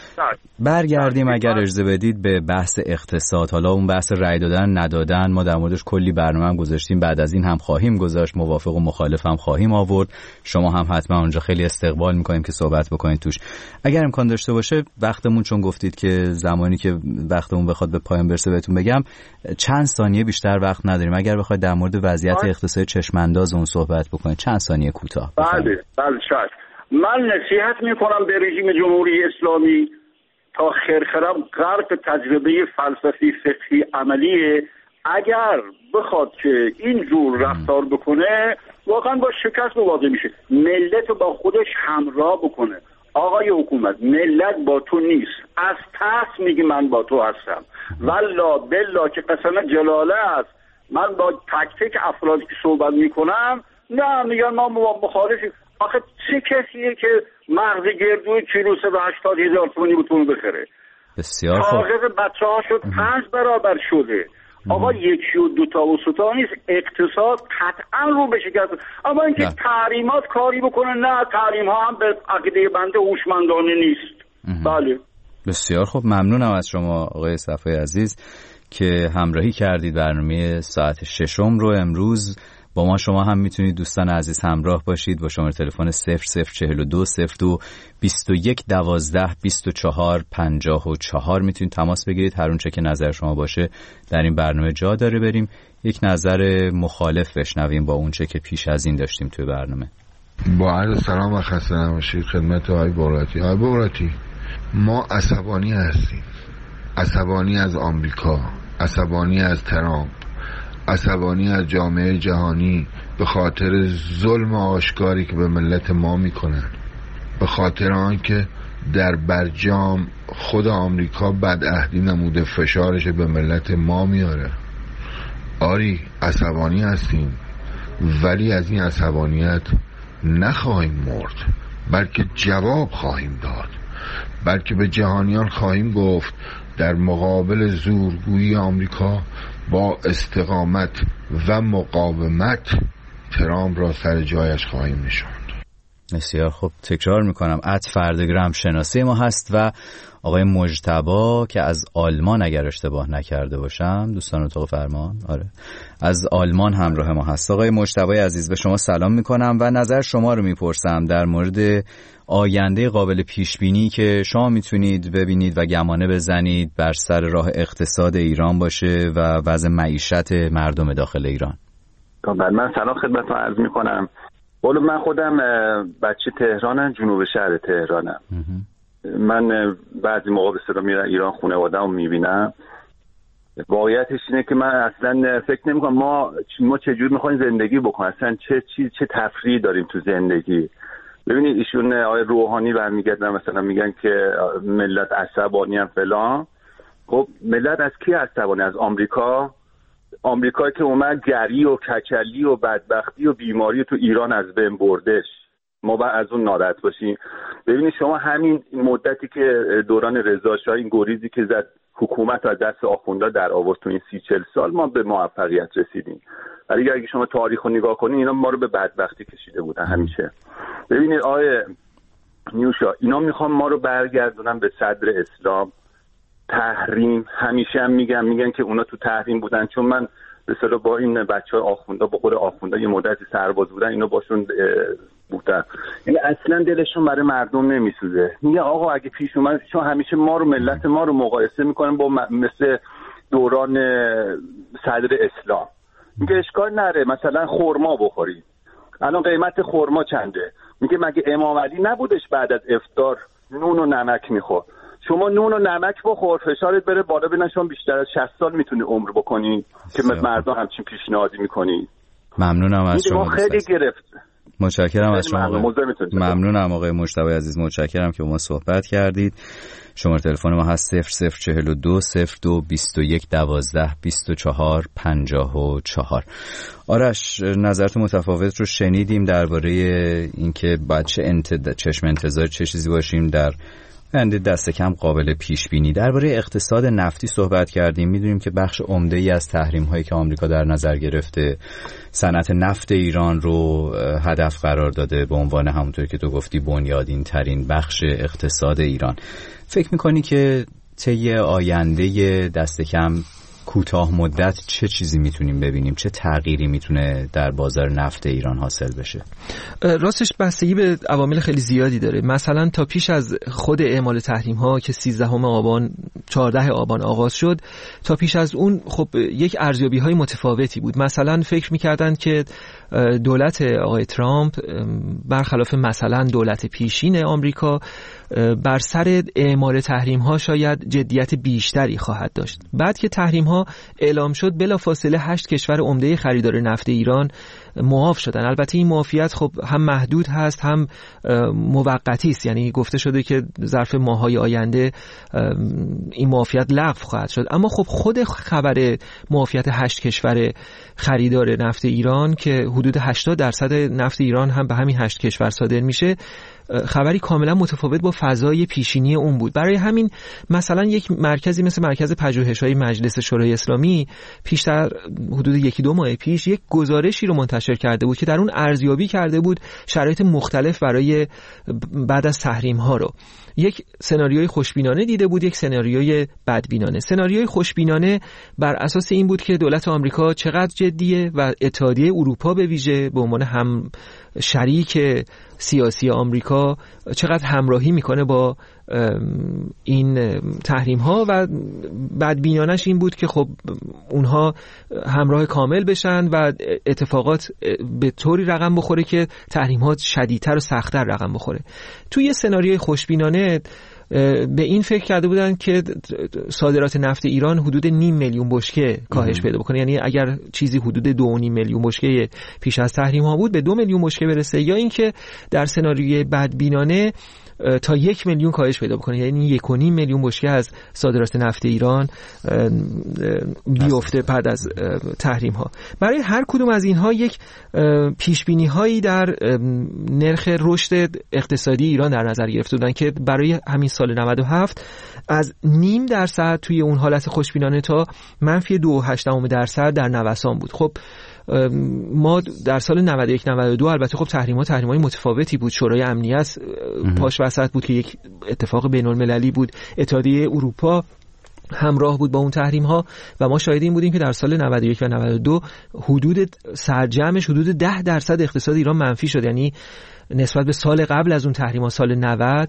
برگردیم اگر اجازه بدید به بحث اقتصاد. حالا اون بحث رأی دادن ندادن ما در موردش کلی برنامه هم گذاشتیم، بعد از این هم خواهیم گذاشت، موافق و مخالف هم خواهیم آورد. شما هم حتما اونجا خیلی استقبال میکنیم که صحبت بکنید توش اگر امکان داشته باشه. وقتمون چون گفتید که زمانی که وقتمون بخواد به پایان برسه بهتون بگم چند ثانیه بیشتر وقت نداریم. اگر بخواید در مورد وضعیت اقتصادی چشمانداز اون صحبت بکنید چند ثانیه کوتاه. بله شاید من نصیحت میکنم به رژیم جمهوری اسلامی تا خرخرم غرق تجربه فلسفی فقهی عملیه. اگر بخواد که این جور رفتار بکنه واقعا با شکست مواجه میشه. ملت با خودش همراه بکنه. آقای حکومت ملت با تو نیست، از ترس میگی من با تو هستم. والله بالله که قسم جلاله است من با تک تک افرادی که صحبت میکنم نه میگن ما مخالفیم. آخه چه کسیه که مغز گردوی کیلو 180,000 تومانی بتونه بخره؟ بسیار خوب. کاغذ بچه ها شد 5 برابر شده. آقا یکی و دوتا و ستا نیست، اقتصاد قطعا رو به شکست. اما اینکه تحریمات کاری بکنه نه، تحریم ها هم به عقیده بنده هوشمندانه نیست. بله بسیار خوب. ممنونم از شما آقای صفای عزیز که همراهی کردید برنامه ساعت 6 رو امروز با ما. شما هم میتونید دوستان عزیز همراه باشید با شماره تلفن 0042 02 21 12 24 54 میتونید تماس بگیرید. هر اونچه که نظر شما باشه در این برنامه جا داره. بریم یک نظر مخالف بشنویم با اونچه که پیش از این داشتیم توی برنامه. با عرض سلام و خسته نباشید خدمت آقای بقراطی. آقای بقراطی ما عصبانی هستیم، عصبانی از آمریکا، عصبانی از ترامپ، عصبانی از جامعه جهانی به خاطر ظلم آشکاری که به ملت ما میکنن، به خاطر آنکه در برجام خود آمریکا بدعهدی نموده فشارش به ملت ما میاره. آری عصبانی هستیم ولی از این عصبانیت نخواهیم مرد، بلکه جواب خواهیم داد، بلکه به جهانیان خواهیم گفت در مقابل زورگویی آمریکا با استقامت و مقاومت ترامپ را سر جایش خواهیم نشاند. بسیار خوب. تکرار میکنم @فردگرام شناسه ما هست و آقای مجتبی که از آلمان اگر اشتباه نکرده باشم دوستان اتاق فرمان از آلمان همراه ما هست. آقای مجتبی عزیز به شما سلام میکنم و نظر شما رو میپرسم در مورد آینده قابل پیش بینی که شما میتونید ببینید و گمانه بزنید بر سر راه اقتصاد ایران باشه و وضع معیشت مردم داخل ایران. من سلام خدمتتون عرض میکنم. والا من خودم بچه تهرانم، جنوب شهر تهرانم. من بعضی موقع به صدا میرم ایران، خانواده‌مو میبینم. واقعیتش اینه که من اصلا فکر نمی‌کنم ما چجوری می‌خوایم زندگی بکنیم، اصلا چه تفریحی داریم تو زندگی. ببینید ایشون آقای روحانی برمیگردن مثلا میگن که ملت عصبانی هم فلان. خب ملت از کی عصبانی؟ از آمریکایی که اومد گری و کچلی و بدبختی و بیماری تو ایران از بین بردش. ما باید از اون ناراحت باشیم. ببینید شما همین مدتی که دوران رضا شاه این گریزی که زد حکومت از دست آخوندا در آورد تو این 30-40 سال ما به موفقیت رسیدیم. ولی اگه شما تاریخ رو نگاه کنید اینا ما رو به بدبختی کشیده بودن همیشه. ببینید آقای نیوشا، اینا میخوان ما رو برگردونن به صدر اسلام. تحریم همیشه هم میگن که اونا تو تحریم بودن، چون من به اصطلاح با این بچهای آخوندا، با خود آخوندا یه مدتی سرباز بودن، اینا باشون بودن، یعنی اصلا دلشون برای مردم نمیسوزه. میگه آقا اگه پیش اومد، چون همیشه ما رو ملت ما رو مقایسه میکنن با مثل دوران صدر اسلام. میگه اشکال نره مثلا خرما بخوری، الان قیمت خرما چنده؟ میگه مگه امام علی نبودش بعد از افطار نون و نمک میخورد؟ شما نون و نمک بخور، فشارت بره بالا، ببین شما بیشتر از 60 سال میتونی عمر بکنی که مردم همچین پیشنهادی میکنی. ممنونم از شما. خیلی گرفت. متشکرم از شما. ممنونم آقای مجتبی عزیز، متشکرم که با ما صحبت کردید. شماره تلفن ما هست 0042 02 21 12 24 54. آرش، نظرت متفاوت رو شنیدیم درباره اینکه بعد چشم انتظار چه چیزی باشیم در آینده دست کم قابل پیش بینی. درباره اقتصاد نفتی صحبت کردیم. میدونیم که بخش عمده‌ای از تحریم هایی که آمریکا در نظر گرفته صنعت نفت ایران رو هدف قرار داده به عنوان همونطور که تو گفتی بنیادین ترین بخش اقتصاد ایران. فکر میکنی که طی آینده دست کم کوتاه مدت چه چیزی میتونیم ببینیم؟ چه تغییری میتونه در بازار نفت ایران حاصل بشه؟ راستش بستگی به عوامل خیلی زیادی داره. مثلا تا پیش از خود اعمال تحریم ها که 14 آبان آغاز شد، تا پیش از اون خب یک ارزیابی های متفاوتی بود. مثلا فکر میکردن که دولت آقای ترامپ برخلاف مثلا دولت پیشین آمریکا بر سر اعمال تحریم ها شاید جدیت بیشتری خواهد داشت. بعد که تحریم ها اعلام شد، بلافاصله 8 کشور عمده خریدار نفت ایران معاف شدن. البته این معافیت خب هم محدود هست هم موقتی است، یعنی گفته شده که ظرف ماه‌های آینده این معافیت لغو خواهد شد. اما خب خود خبر معافیت 8 کشور خریدار نفت ایران که حدود 80% نفت ایران هم به همین 8 کشور صادر میشه، خبری کاملا متفاوت با فضای پیشینی اون بود. برای همین مثلا یک مرکزی مثل مرکز پژوهش‌های مجلس شورای اسلامی پیشتر حدود 1-2 ماه پیش یک گزارشی رو منتشر کرده بود که در اون ارزیابی کرده بود شرایط مختلف برای بعد از تحریم ها رو. یک سناریوی خوشبینانه دیده بود، یک سناریوی بدبینانه. سناریوی خوشبینانه بر اساس این بود که دولت آمریکا چقدر جدیه و اتحادیه اروپا به ویژه به عنوان هم شریک سیاسی آمریکا چقدر همراهی میکنه با این تحریم ها، و بدبینانش این بود که خب اونها همراه کامل بشن و اتفاقات به طوری رقم بخوره که تحریم ها شدیدتر و سخت‌تر رقم بخوره. توی سناریوی خوشبینانه به این فکر کرده بودن که صادرات نفت ایران حدود 0.5 میلیون بشکه کاهش پیدا بکنه، یعنی اگر چیزی حدود 2.5 میلیون بشکه پیش از تحریم ها بود به 2 میلیون بشکه برسه، یا اینکه در سناریوی بدبینانه تا 1 میلیون کاهش پیدا بکنه، یعنی 1.5 میلیون بشکه از صادرات نفت ایران بیفته بعد از تحریم ها. برای هر کدوم از اینها یک پیش بینی هایی در نرخ رشد اقتصادی ایران در نظر گرفته بودن که برای همین سال 97 از 0.5% توی اون حالت خوشبینانه تا -2.8% در نوسان بود. خب ما در سال 91-92 البته خب تحریم‌های متفاوتی بود. شورای امنیت پاش وسط بود که یک اتفاق بین‌المللی بود، اتحادیه اروپا همراه بود با اون تحریم ها و ما شاهد این بودیم که در سال 91 و 92 حدود سرجمش حدود 10% اقتصاد ایران منفی شد، یعنی نسبت به سال قبل از اون تحریم‌ها سال 90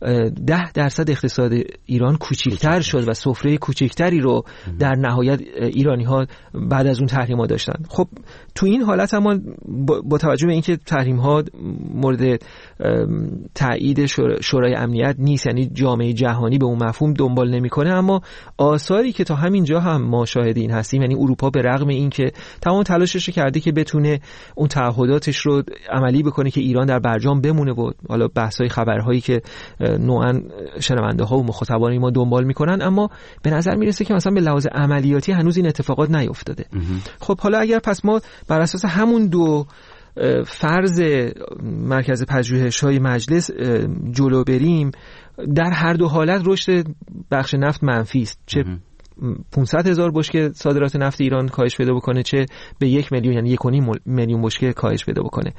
10% اقتصاد ایران کوچکتر شد و سفره کوچکتری رو در نهایت ایرانی‌ها بعد از اون تحریم‌ها داشتن. خب تو این حالت اما با توجه به اینکه تحریم‌ها مورد تایید شورای امنیت نیست، یعنی جامعه جهانی به اون مفهوم دنبال نمی‌کنه، اما آثاری که تا همین جا هم ما شاهد این هستیم، یعنی اروپا به رغم اینکه تمام تلاشش کرده که بتونه اون تعهداتش رو عملی بکنه که ایران در برجام بمونه و حالا بحث‌های خبرهایی که نوعاً شنونده‌ها و مخاطبان ما دنبال می‌کنن، اما به نظر میرسه که مثلا به لحاظ عملیاتی هنوز این اتفاقات نیفتاده. خب حالا اگر پس ما بر اساس همون دو فرض مرکز پژوهش‌های مجلس جلو بریم، در هر دو حالت رشد بخش نفت منفی است، چه 500,000 بشکه صادرات نفت ایران کاهش پیدا بکنه، چه به 1 میلیون یعنی 1.5 میلیون بشکه کاهش پیدا بکنه.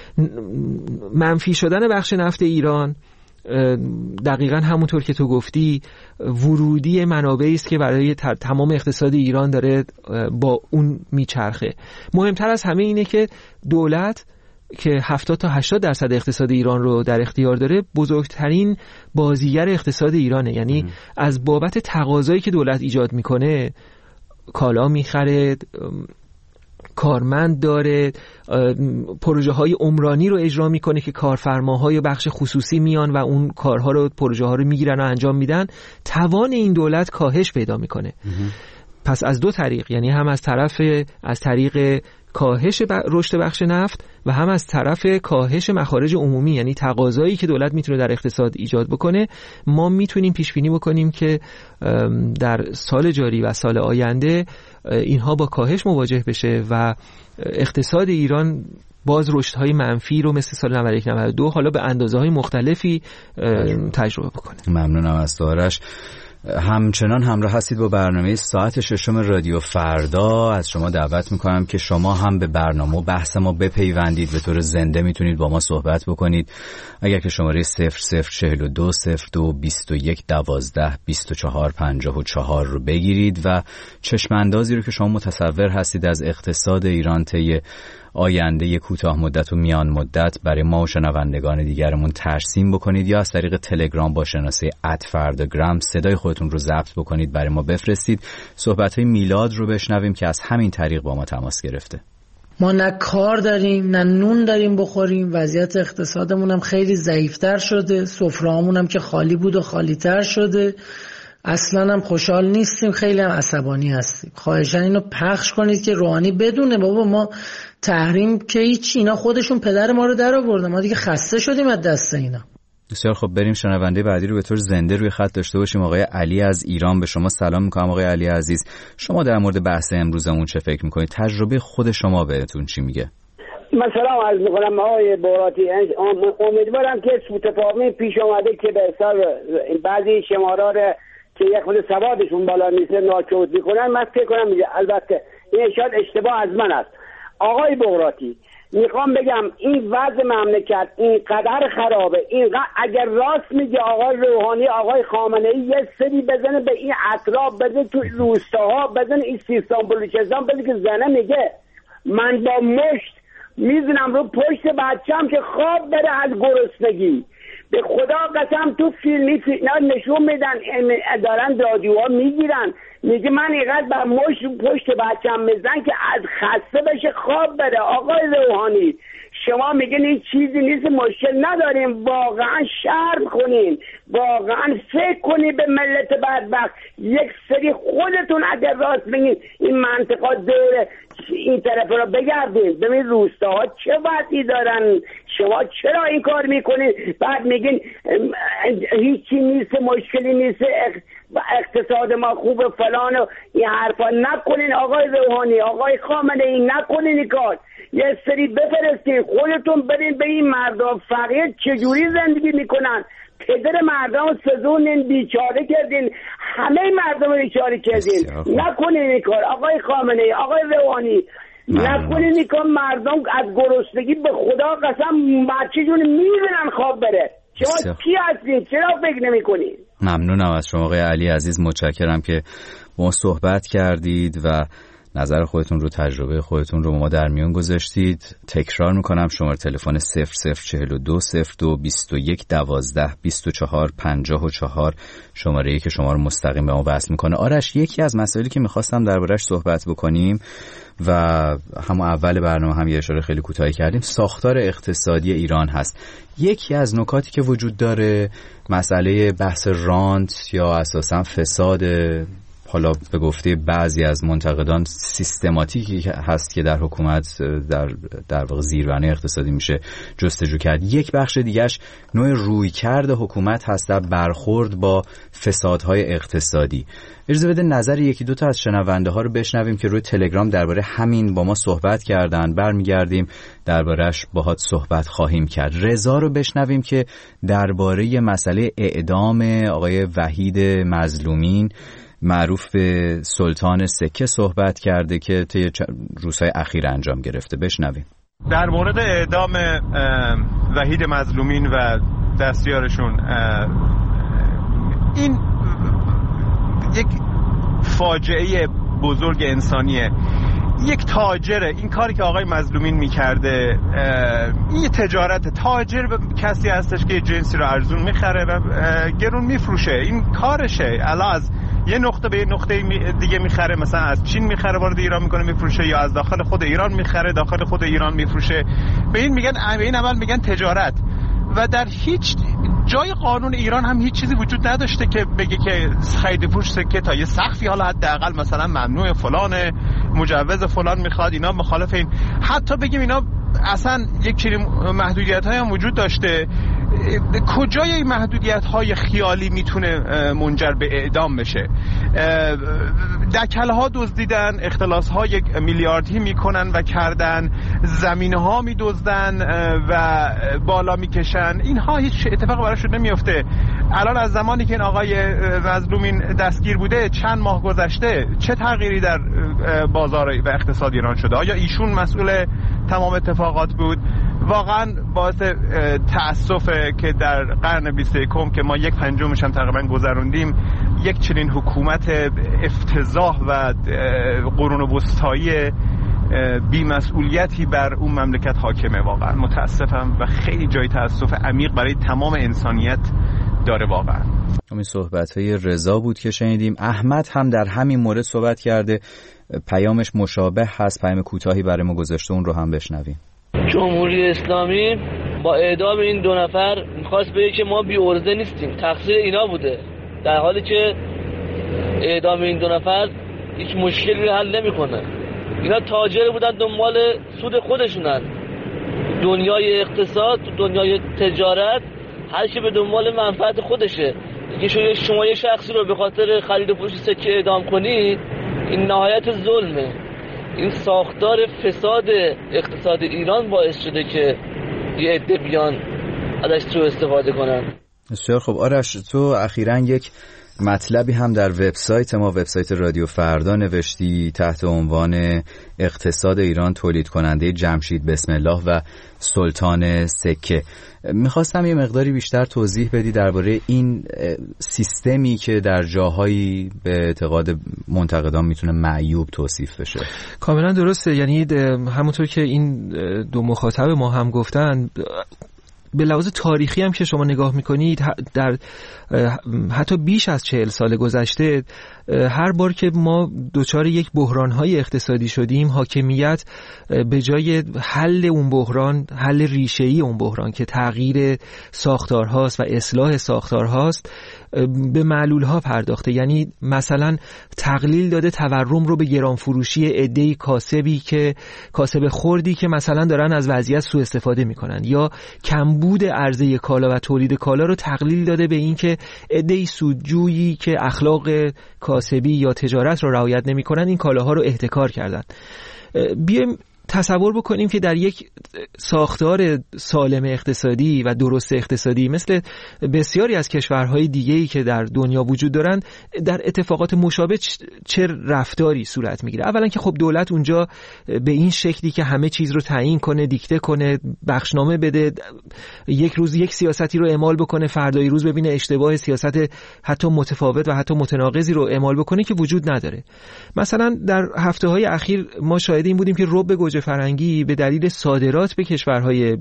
منفی شدن بخش نفت ایران دقیقاً همونطور که تو گفتی ورودی منابعی است که برای تمام اقتصاد ایران داره با اون میچرخه. مهمتر از همه اینه که دولت که 70 تا 80% اقتصاد ایران رو در اختیار داره بزرگترین بازیگر اقتصاد ایرانه، یعنی از بابت تقاضایی که دولت ایجاد میکنه کالا میخره، کارمند داره، پروژه های عمرانی رو اجرا میکنه که کارفرماهای بخش خصوصی میان و اون کارها رو پروژه ها رو میگیرن و انجام میدن. توان این دولت کاهش پیدا میکنه. پس از دو طریق، یعنی هم از طریق کاهش رشد بخش نفت و هم از طرف کاهش مخارج عمومی، یعنی تقاضایی که دولت میتونه در اقتصاد ایجاد بکنه، ما میتونیم پیش بینی بکنیم که در سال جاری و سال آینده اینها با کاهش مواجه بشه و اقتصاد ایران باز رشدهای منفی رو مثل سال 91-92 حالا به اندازه‌های مختلفی تجربه بکنه. ممنونم از دارش. همچنان همراه هستید با برنامه ساعت ششم رادیو فردا. از شما دعوت میکنم که شما هم به برنامه و بحث ما بپیوندید، به طور زنده میتونید با ما صحبت بکنید. اگر که شماره 0042 02 21 12 24 54 رو بگیرید و چشم اندازی رو که شما متصور هستید از اقتصاد ایران طی آینده کوتاه مدت و میان مدت برای ما و شنوندگان دیگرمون ترسیم بکنید، یا از طریق تلگرام با شناسه @فرداگرام صدای خودتون رو ضبط بکنید برای ما بفرستید. صحبت‌های میلاد رو بشنویم که از همین طریق با ما تماس گرفته. ما نه کار داریم نه نون داریم بخوریم، وضعیت اقتصادمون هم خیلی ضعیفتر شده، سفره‌هامون هم که خالی بود و خالی‌تر شده، اصلا هم خوشحال نیستیم، خیلی هم عصبانی هستیم. خواهشاً اینو پخش کنید که روحانی بدونه بابا ما تحریم که هیچ، اینا خودشون پدر ما رو در آوردن، ما دیگه خسته شدیم از دست اینا. بسیار خب، بریم شنونده بعدی رو به طور زنده روی خط داشته باشیم. آقای علی از ایران، به شما سلام میکنم آقای علی عزیز. شما در مورد بحث امروزمون چه فکر میکنید؟ تجربه خود شما بهتون چی میگه؟ من سلام عرض میکنم آقای باراتی. امیدوارم که اتفاقی پیش اومده که به حساب بعضی شمارا که یک خود سوادشون بالا نیست ناچوز میکنن، من فکر کنم البته این شاید اشتباه از من است. آقای بغراتی، میخوام بگم این وضع مملکت اینقدر خرابه، اگر راست میگه آقای روحانی، آقای خامنه‌ای یه سری بزنه به این اطراف، بزنه تو روستاها، بزنه این سیستان بلوچستان، بزنه که زنه میگه من با مشت میزنم رو پشت بچم که خواب بره از گرسنگی. به خدا قسم تو فیلمی نشون میدن، دارن رادیوها میگیرن، میگه من اینقدر بر پشت بچم میزن که از خسته بشه خواب بره. آقای روحانی شما میگن این چیزی نیست، مشکل نداریم، واقعا شرم کنین، واقعا فکر کنین به ملت بدبخت. یک سری خودتون اگر راست بگین این منطقه دور این طرف رو بگردین، ببین روستاها چه وضعی دارن، شما چرا این کار میکنین؟ بعد میگین هیچی نیست، مشکلی نیست، اقتصاد ما خوبه فلان و این حرفا نکنین. آقای روحانی، آقای خامنه ای، نکنین این کار. یه سری بفرستین، خودتون برین به این مردم فقیر چجوری زندگی میکنن، پدر مردم سزونین، بیچاره کردین، همه مردم بیچاره کردین. نکنین این کار آقای خامنه ای، آقای روحانی، نکنین این کار. مردم از گرسنگی به خدا قسم بچه جون میزنن خواب بره. شما کی هستین؟ چرا فکر نمی کنین؟ ممنونم از شما آقای علی عزیز، متشکرم که با ما صحبت کردید و نظر خودتون رو، تجربه خودتون رو ما در میون گذاشتید. تکرار میکنم شماره تلفن 0042 02 21 12 24 54 شماره‌ای که شما رو مستقیم به ما وصل میکنه. آرش، یکی از مسائلی که میخواستم دربارش صحبت بکنیم و همون اول برنامه هم یه اشاره خیلی کوتاهی کردیم، ساختار اقتصادی ایران هست. یکی از نکاتی که وجود داره مسئله بحث رانت یا اساساً فساد، حالا به گفته بعضی از منتقدان سیستماتیکی هست که در حکومت در واقع زیربنای اقتصادی میشه جستجو کرد. یک بخش دیگهش نوع رویکرد حکومت هست در برخورد با فسادهای اقتصادی. اجازه بده نظر یکی دو تا از شنونده ها رو بشنویم که روی تلگرام درباره همین با ما صحبت کردن. برمیگردیم درباره‌اش باهات صحبت خواهیم کرد. رضا رو بشنویم که درباره مسئله اعدام آقای وحید مظلومین معروف به سلطان سکه صحبت کرده که طی روزهای اخیر انجام گرفته. بشنویم. در مورد اعدام وحید مظلومین و دستیارشون، این یک فاجعه بزرگ انسانیه. یک تاجره. این کاری که آقای مظلومین میکرده این تجارت. تاجر کسی هستش که جنسی رو ارزون میخره و گرون میفروشه. این کارشه. الا از یه نقطه به یه نقطه دیگه میخره، مثلا از چین میخره وارد ایران میکنه میفروشه، یا از داخل خود ایران میخره داخل خود ایران میفروشه. به این عمل میگن تجارت. و در هیچ جای قانون ایران هم هیچ چیزی وجود نداشته که بگه که خرید فروش سکه تا یه سقفی، حالا حداقل مثلا ممنوع فلانه، مجوز فلان میخواد، اینا مخالف این. حتی بگیم اینا اصلا یک چنین محدودیت‌هایی هم وجود داشته. کجای این محدودیت‌های خیالی میتونه منجر به اعدام بشه؟ دکل‌ها دزدیدن، اختلاس‌های میلیاردی میکنن و کردن، زمین‌ها میدزدن و بالا میکشن. اینها هیچ اتفاقی براشون نمیفته. الان از زمانی که این آقای مظلومین دستگیر بوده چند ماه گذشته، چه تغییری در بازار و اقتصاد ایران شده؟ آیا ایشون مسئول تمام اتفاقات بود؟ واقعا باعث تأسفه که در قرن 21 که ما 1/5 هم تقریبا گذروندیم، یک چنین حکومت افتضاح و قرون وسطایی بی‌مسئولیتی بر اون مملکت حاکمه. واقعا متاسفم و خیلی جای تأسف عمیق برای تمام انسانیت داره واقعا. همین صحبت‌های رضا بود که شنیدیم. احمد هم در همین مورد صحبت کرده، پیامش مشابه هست، پیام کوتاهی برای ما گذاشته، اون رو هم بشنویم. جمهوری اسلامی با اعدام این 2 نفر می‌خواست بگه که ما بی‌عرضه نیستیم، تقصیر اینا بوده، در حالی که اعدام این 2 نفر هیچ مشکلی حل نمی‌کنه. اینا تاجر بودن، دنبال سود خودشونن. دنیای اقتصاد، دنیای تجارت، هر کی به دنبال منفعت خودشه. دیگه شما یه شخصی رو به خاطر خرید و فروش سکه اعدام کنید، این نهایت ظلمه. این ساختار فساد اقتصاد ایران باعث شده که یه عده بیان ازش سوء استفاده کنن. بسیار خب. آرش، تو اخیراً یک مطلبی هم در وبسایت ما، وبسایت رادیو فردا، نوشتی تحت عنوان اقتصاد ایران تولید کننده جمشید بسم الله و سلطان سکه. میخواستم یه مقداری بیشتر توضیح بدی درباره این سیستمی که در جاهایی به اعتقاد منتقدان میتونه معیوب توصیف بشه. کاملا درسته. یعنی همونطور که این 2 مخاطب ما هم گفتن، به لحاظ تاریخی هم که شما نگاه میکنید، در حتی بیش از 40 سال گذشته هر بار که ما دچار یک بحران‌های اقتصادی شدیم، حاکمیت به جای حل اون بحران، حل ریشه‌ای اون بحران که تغییر ساختارهاست و اصلاح ساختارهاست، به معلول‌ها پرداخته. یعنی مثلا تقلیل داده تورم رو به گرانفروشی عده‌ای کاسب خردی که مثلا دارن از وضعیت سوء استفاده میکنن، یا کمبود عرضه کالا و تولید کالا رو تقلیل داده به این که عده‌ای سودجویی که اخلاق کاسبی یا تجارت رو رعایت نمیکنن این کالاها رو احتکار کردن. بیایم تصور بکنیم که در یک ساختار سالم اقتصادی و درست اقتصادی مثل بسیاری از کشورهای دیگه‌ای که در دنیا وجود دارند، در اتفاقات مشابه چه رفتاری صورت میگیره؟ اولا که خب دولت اونجا به این شکلی که همه چیز رو تعیین کنه، دیکته کنه، بخشنامه بده، یک روز یک سیاستی رو اعمال بکنه، فردای روز ببینه اشتباه سیاست حتی متفاوت و حتی متناقضی رو اعمال بکنه که وجود نداره. مثلا در هفته‌های اخیر ما شاهد این بودیم که رب گوجه فرنگی به دلیل صادرات به کشورهای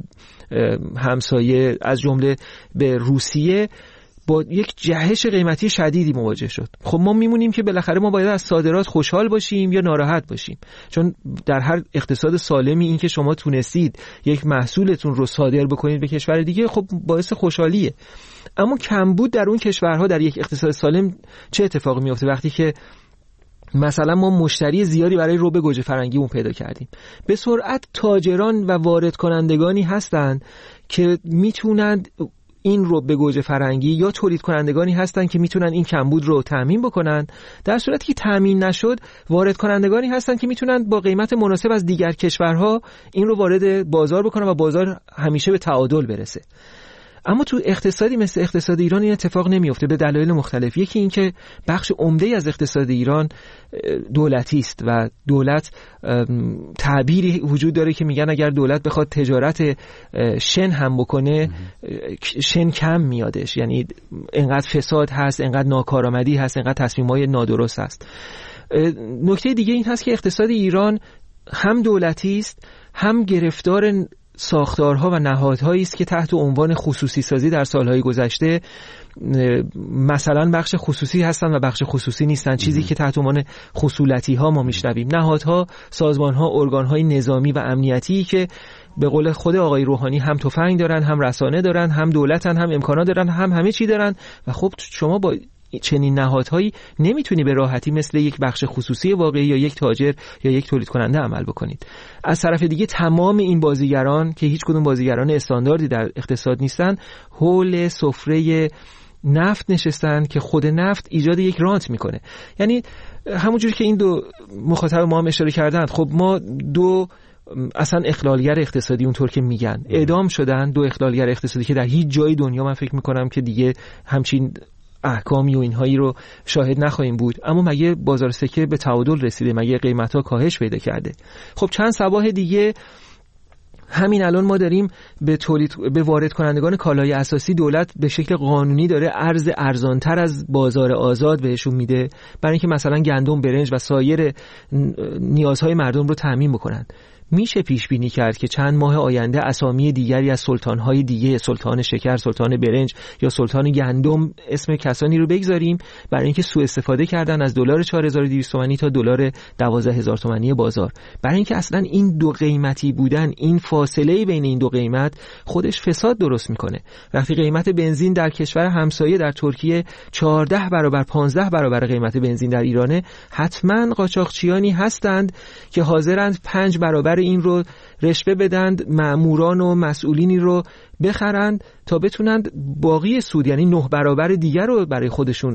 همسایه از جمله به روسیه با یک جهش قیمتی شدیدی مواجه شد. خب ما میمونیم که بالاخره ما باید از صادرات خوشحال باشیم یا ناراحت باشیم، چون در هر اقتصاد سالمی این که شما تونستید یک محصولتون رو صادر بکنید به کشور دیگه خب باعث خوشحالیه. اما کمبود در اون کشورها در یک اقتصاد سالم چه اتفاقی میفته وقتی که مثلا ما مشتری زیادی برای رب گوجه فرنگی اون پیدا کردیم؟ به سرعت تاجران و وارد کنندگانی هستند که میتونند این رب گوجه فرنگی یا تولید کنندگانی هستند که میتونن این کمبود رو تامین بکنن. در صورتی که تامین نشد، وارد کنندگانی هستند که میتونن با قیمت مناسب از دیگر کشورها این رو وارد بازار بکنن و بازار همیشه به تعادل برسه. اما تو اقتصادی مثل اقتصاد ایران این اتفاق نمیفته به دلایل مختلف. یکی این که بخش عمده از اقتصاد ایران دولتی است و دولت تعبیری وجود داره که میگن اگر دولت بخواد تجارت شن هم بکنه شن کم میادش، یعنی انقدر فساد هست، انقدر ناکارآمدی هست، انقدر تصمیم‌های نادرست هست. نکته دیگه این هست که اقتصاد ایران هم دولتی است هم گرفتار ساختارها و نهادهایی است که تحت عنوان خصوصی سازی در سالهای گذشته مثلا بخش خصوصی هستند و بخش خصوصی نیستند، چیزی که تحت عنوان خصولتی ها ما میشنویم. نهادها، سازمانها، ارگانهای نظامی و امنیتی که به قول خود آقای روحانی هم تفنگ دارن، هم رسانه دارن، هم دولتن، هم امکانات دارن، هم همه چی دارن و خب شما با چنین نهادهایی نمیتونی به راحتی مثل یک بخش خصوصی واقعی یا یک تاجر یا یک تولید کننده عمل بکنید. از طرف دیگه تمام این بازیگران که هیچ کدوم بازیگران استانداردی در اقتصاد نیستن حول سفره نفت نشستن که خود نفت ایجاد یک رانت میکنه. یعنی همونجوری که این دو مخاطب ما هم اشاره کردند، خب ما دو اصلا اخلالگر اقتصادی اونطور که میگن اعدام شدن، دو اخلالگر اقتصادی که در هیچ جای دنیا من فکر میکنم که دیگه همچین احکامی و اینهایی رو شاهد نخواهیم بود. اما مگه بازار سکه به تعادل رسیده؟ مگه قیمت‌ها کاهش پیدا کرده؟ خب چند صباح دیگه همین الان ما داریم به وارد کنندگان کالای اساسی دولت به شکل قانونی داره ارز ارزانتر از بازار آزاد بهشون میده برای اینکه مثلا گندم، برنج و سایر نیازهای مردم رو تامین بکنن. میشه پیش بینی کرد که چند ماه آینده اسامی دیگری از سلطان‌های دیگه، سلطان شکر، سلطان برنج یا سلطان گندم، اسم کسانی رو بگذاریم برای اینکه سوء استفاده کردن از دلار 4200 تومانی تا دلار 12000 تومانی بازار، برای اینکه اصلا این دو قیمتی بودن، این فاصله بین این دو قیمت خودش فساد درست میکنه. وقتی قیمت بنزین در کشور همسایه در ترکیه 14 برابر 15 برابر قیمت بنزین در ایرانه، حتما قاچاقچیانی هستند که حاضرند 5 برابر این رو رشوه بدند، مأموران و مسئولینی رو بخرند تا بتونند باقی سود یعنی 9 برابر دیگر رو برای خودشون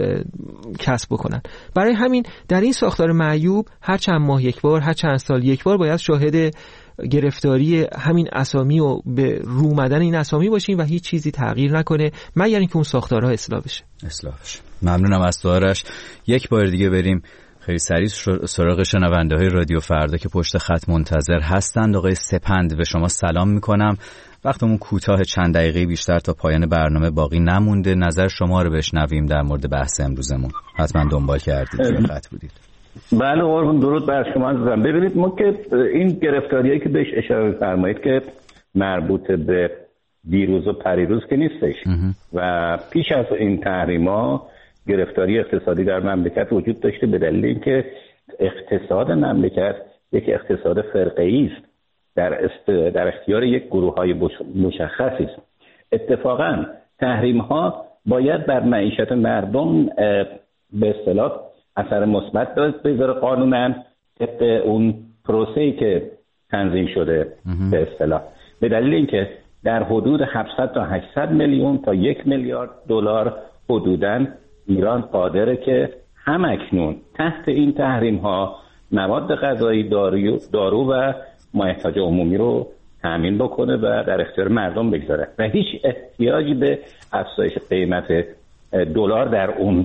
کسب بکنن. برای همین در این ساختار معیوب هر چند ماه یک بار، هر چند سال یک بار باید شاهد گرفتاری همین اسامی و به رو اومدن این اسامی باشیم و هیچ چیزی تغییر نکنه مگر اینکه اون ساختارها اصلاح بشه. ممنونم از سوالش. یک بار دیگه بریم خیلی سریع سراغ شنونده‌های رادیو فردا که پشت خط منتظر هستند. آقای سپند به شما سلام میکنم. وقتمون کوتاه، چند دقیقه بیشتر تا پایان برنامه باقی نمونده. نظر شما رو بشنویم در مورد بحث امروزمون. حتما دنبال کردید، روی خط بودید. بله قربون، درود بر شما عزیزم. ببینید ما که این گرفتاریایی که بهش اشاره فرمایید که مربوط به دیروز و پریروز که نیستش و پیش از این تحریما گرفتاری اقتصادی در مملکت وجود داشته به دلیل اینکه اقتصاد مملکت یک اقتصاد فرقه‌ای است در اختیار یک گروه‌های مشخصی است. اتفاقا تحریم‌ها باید بر معیشت مردم به اصطلاح اثر مثبت بذاره قانونا طبق اون پروسه‌ای که تنظیم شده به اصطلاح، به دلیل اینکه در حدود 700 تا 800 میلیون تا 1 میلیارد دلار حدوداً ایران قادره که همکنون تحت این تحریم ها مواد غذایی، دارو و مایحتاج عمومی رو تامین بکنه و در اختیار مردم بگذاره و هیچ احتیاجی به افزایش قیمت دلار در اون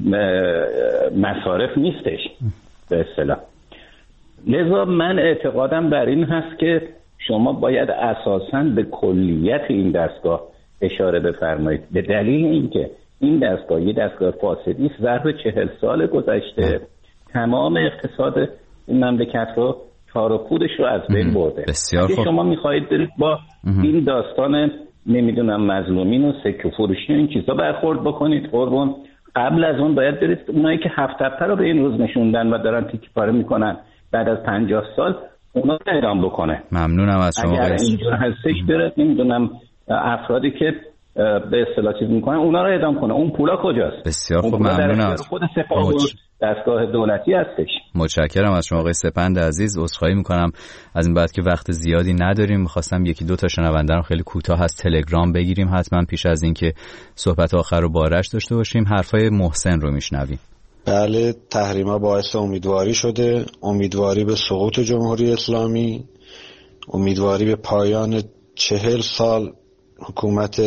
مصارف نیستش به اصطلاح. لذا من اعتقادم بر این هست که شما باید اساساً به کلیت این دستگاه اشاره بفرمایید، به دلیل اینکه این دستگاه یه دستگاه فاسدی است. ظرف 40 سال گذشته تمام اقتصاد این مملکت رو تار و پودش رو از بین برده. اگه شما میخواهید برید با این داستان نمیدونم مظلومین و سکه فروشی و این چیزا برخورد بکنید قربان، قبل از اون باید برید اونایی که هفت رو به این روز نشوندن و دارن تیکی پاره میکنن بعد از 50 سال اونا رو اعدام بکنه. ممنونم از شما. اگر اینجور هستش برید نمیدونم افرادی که به اصطلاح چیز میکنن اونا رو اعدام کنه. اون پولا کجاست؟ بسیار خوب، ممنونم از خود سپاه و دستگاه دولتی هستش. متشکرم از شما آقای سپند عزیز. عذرخواهی میکنم از این بعد که وقت زیادی نداریم، میخواستم یکی دو تا شنونده رو خیلی کوتاه از تلگرام بگیریم حتما پیش از اینکه صحبت آخر رو با آرش داشته باشیم. حرفای محسن رو میشنویم. بله، تحریما باعث امیدواری شده، امیدواری به سقوط جمهوری اسلامی، امیدواری به پایان 40 سال حکومت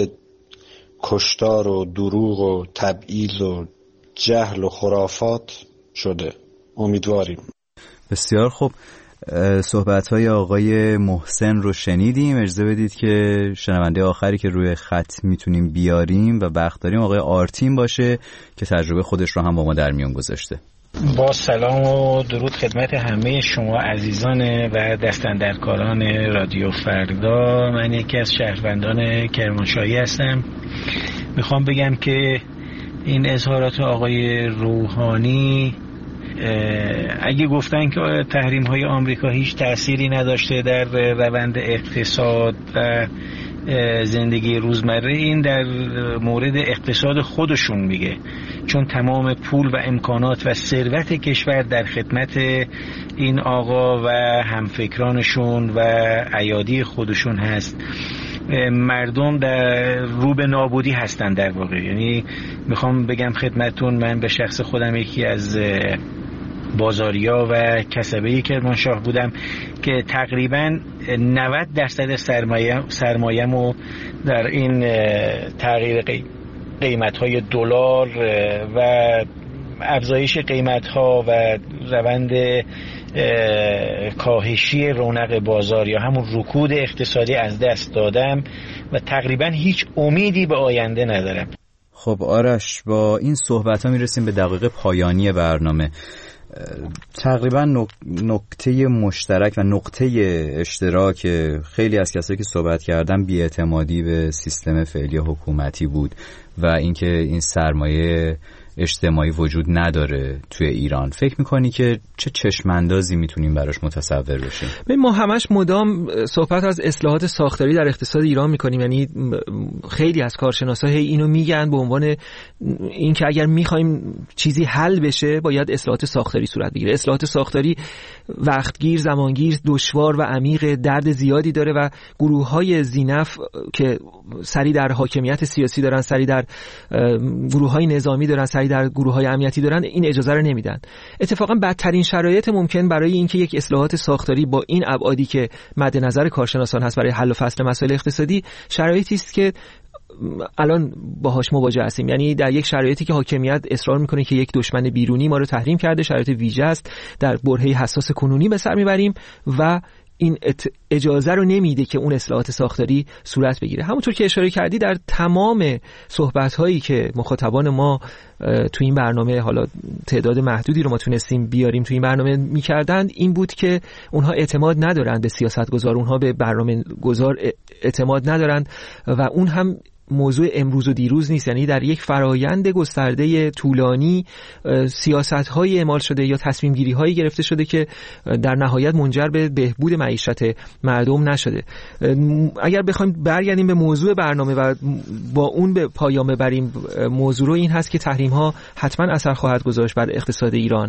کشتار و دروغ و تبعیض و جهل و خرافات شده. امیدواریم. بسیار خوب، صحبت‌های آقای محسن رو شنیدیم. اجازه بدید که شنونده آخری که روی خط میتونیم بیاریم و وقت داریم آقای آرتین باشه که تجربه خودش رو هم با ما در میون گذاشته. با سلام و درود خدمت همه شما عزیزان و دستاندرکاران رادیو فردا. من یکی از شهروندان کرمانشاهی هستم. میخوام بگم که این اظهارات آقای روحانی اگه گفتن که تحریم‌های آمریکا هیچ تأثیری نداشته در روند اقتصاد و زندگی روزمره، این در مورد اقتصاد خودشون میگه، چون تمام پول و امکانات و ثروت کشور در خدمت این آقا و همفکرانشون و ایادی خودشون هست. مردم در رو به نابودی هستن در واقع. یعنی میخوام بگم خدمتون، من به شخص خودم یکی از بازاریا و کسبه کرمانشاه بودم که تقریبا 90% سرمایه‌مو در این تغییر قیمت‌های دلار و افزایش قیمت‌ها و روند کاهشی رونق بازار یا همون رکود اقتصادی از دست دادم و تقریبا هیچ امیدی به آینده ندارم. خب آرش، با این صحبت‌ها میرسیم به دقیقه پایانی برنامه. تقریبا نکته مشترک و نقطه اشتراک خیلی از کسایی که صحبت کردن بی‌اعتمادی به سیستم فعلی حکومتی بود و اینکه این سرمایه اجتماعی وجود نداره توی ایران. فکر میکنی که چه چشماندازی میتونیم براش متصور بشیم؟ ما همش مدام صحبت از اصلاحات ساختاری در اقتصاد ایران میکنیم. یعنی خیلی از کارشناسا اینو میگن به عنوان اینکه اگر میخوایم چیزی حل بشه باید اصلاحات ساختاری صورت بگیره. اصلاحات ساختاری وقتگیر، زمانگیر، دشوار و عمیق، درد زیادی داره و گروه‌های ذی‌نفع که سری در حاکمیت سیاسی دارن، سری در گروه‌های نظامی دارن، سری در گروه‌های امنیتی دارن، این اجازه رو نمیدن. اتفاقا بدترین شرایط ممکن برای اینکه یک اصلاحات ساختاری با این ابعادی که مد نظر کارشناسان هست برای حل و فصل مسائل اقتصادی، شرایطی است که الان باهاش مواجه هستیم. یعنی در یک شرایطی که حاکمیت اصرار میکنه که یک دشمن بیرونی ما رو تحریم کرده، شرایط ویژه است، در برهه حساس کنونی به سر میبریم و این اجازه رو نمیده که اون اصلاحات ساختاری صورت بگیره. همونطور که اشاره کردی در تمام صحبت‌هایی که مخاطبان ما تو این برنامه، حالا تعداد محدودی رو ما تونستیم بیاریم تو این برنامه می‌کردند، این بود که اونها اعتماد ندارند به سیاستگزار، اونها به برنامه‌گذار اعتماد ندارند و اون هم موضوع امروز و دیروز نیست. یعنی در یک فرایند گسترده طولانی سیاست‌های اعمال شده یا تصمیم‌گیری‌هایی گرفته شده که در نهایت منجر به بهبود معیشت مردم نشده. اگر بخوایم برگردیم به موضوع برنامه و با اون به پایان ببریم موضوع رو، این هست که تحریم‌ها حتما اثر خواهد گذاشت بر اقتصاد ایران.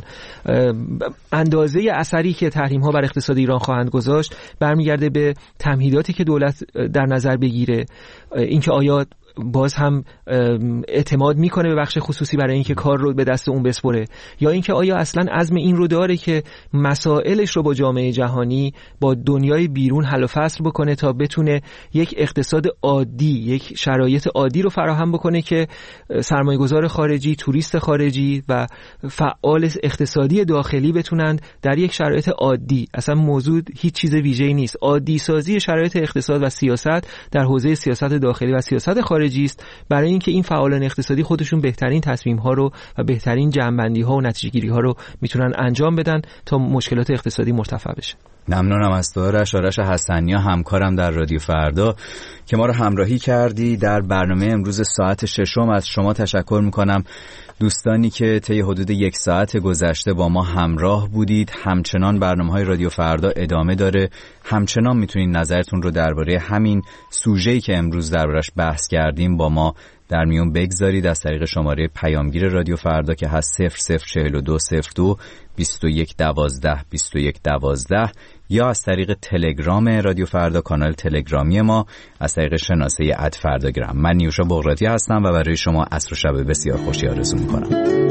اندازه اثری که تحریم‌ها بر اقتصاد ایران خواهند گذاشت برمیگرده به تمهیداتی که دولت در نظر بگیره، اینکه آیا باز هم اعتماد میکنه به بخش خصوصی برای اینکه کار رو به دست اون بسپره، یا اینکه آیا اصلا عزم این رو داره که مسائلش رو با جامعه جهانی، با دنیای بیرون حل و فصل بکنه تا بتونه یک اقتصاد عادی، یک شرایط عادی رو فراهم بکنه که سرمایه‌گذار خارجی، توریست خارجی و فعال اقتصادی داخلی بتونن در یک شرایط عادی، اصلا موضوع هیچ چیز ویژه‌ای نیست، عادی سازی شرایط اقتصاد و سیاست در حوزه سیاست داخلی و سیاست خارجی است، برای اینکه این فعالان اقتصادی خودشون بهترین تصمیم‌ها رو و بهترین جمع‌بندی‌ها و نتیجه‌گیری‌ها رو میتونن انجام بدن تا مشکلات اقتصادی مرتفع بشه. ممنونم از تو آرش حسنیا، همکارم در رادیو فردا که ما رو همراهی کردی در برنامه امروز ساعت 6. از شما تشکر میکنم دوستانی که طی حدود 1 ساعت گذشته با ما همراه بودید. همچنان برنامه‌های رادیو فردا ادامه داره، همچنان میتونید نظرتون رو درباره همین سوژه‌ای که امروز دربارش بحث کردیم با ما در میون بگذارید از طریق شماره پیامگیر رادیو فردا که هست 004202 2112 2112 یا از طریق تلگرام رادیو فردا، کانال تلگرامی ما از طریق شناسه @فرداگرام. من نیوشا بغراتی هستم و برای شما عصر و شب بسیار خوشی آرزو می‌کنم.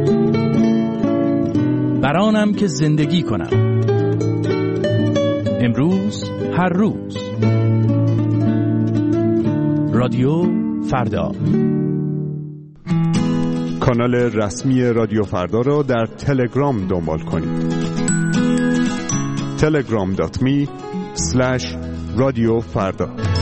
برانم که زندگی کنم، امروز هر روز. رادیو فردا. کانال رسمی رادیو فردا را در تلگرام دنبال کنید. telegram.me/رادیو فردا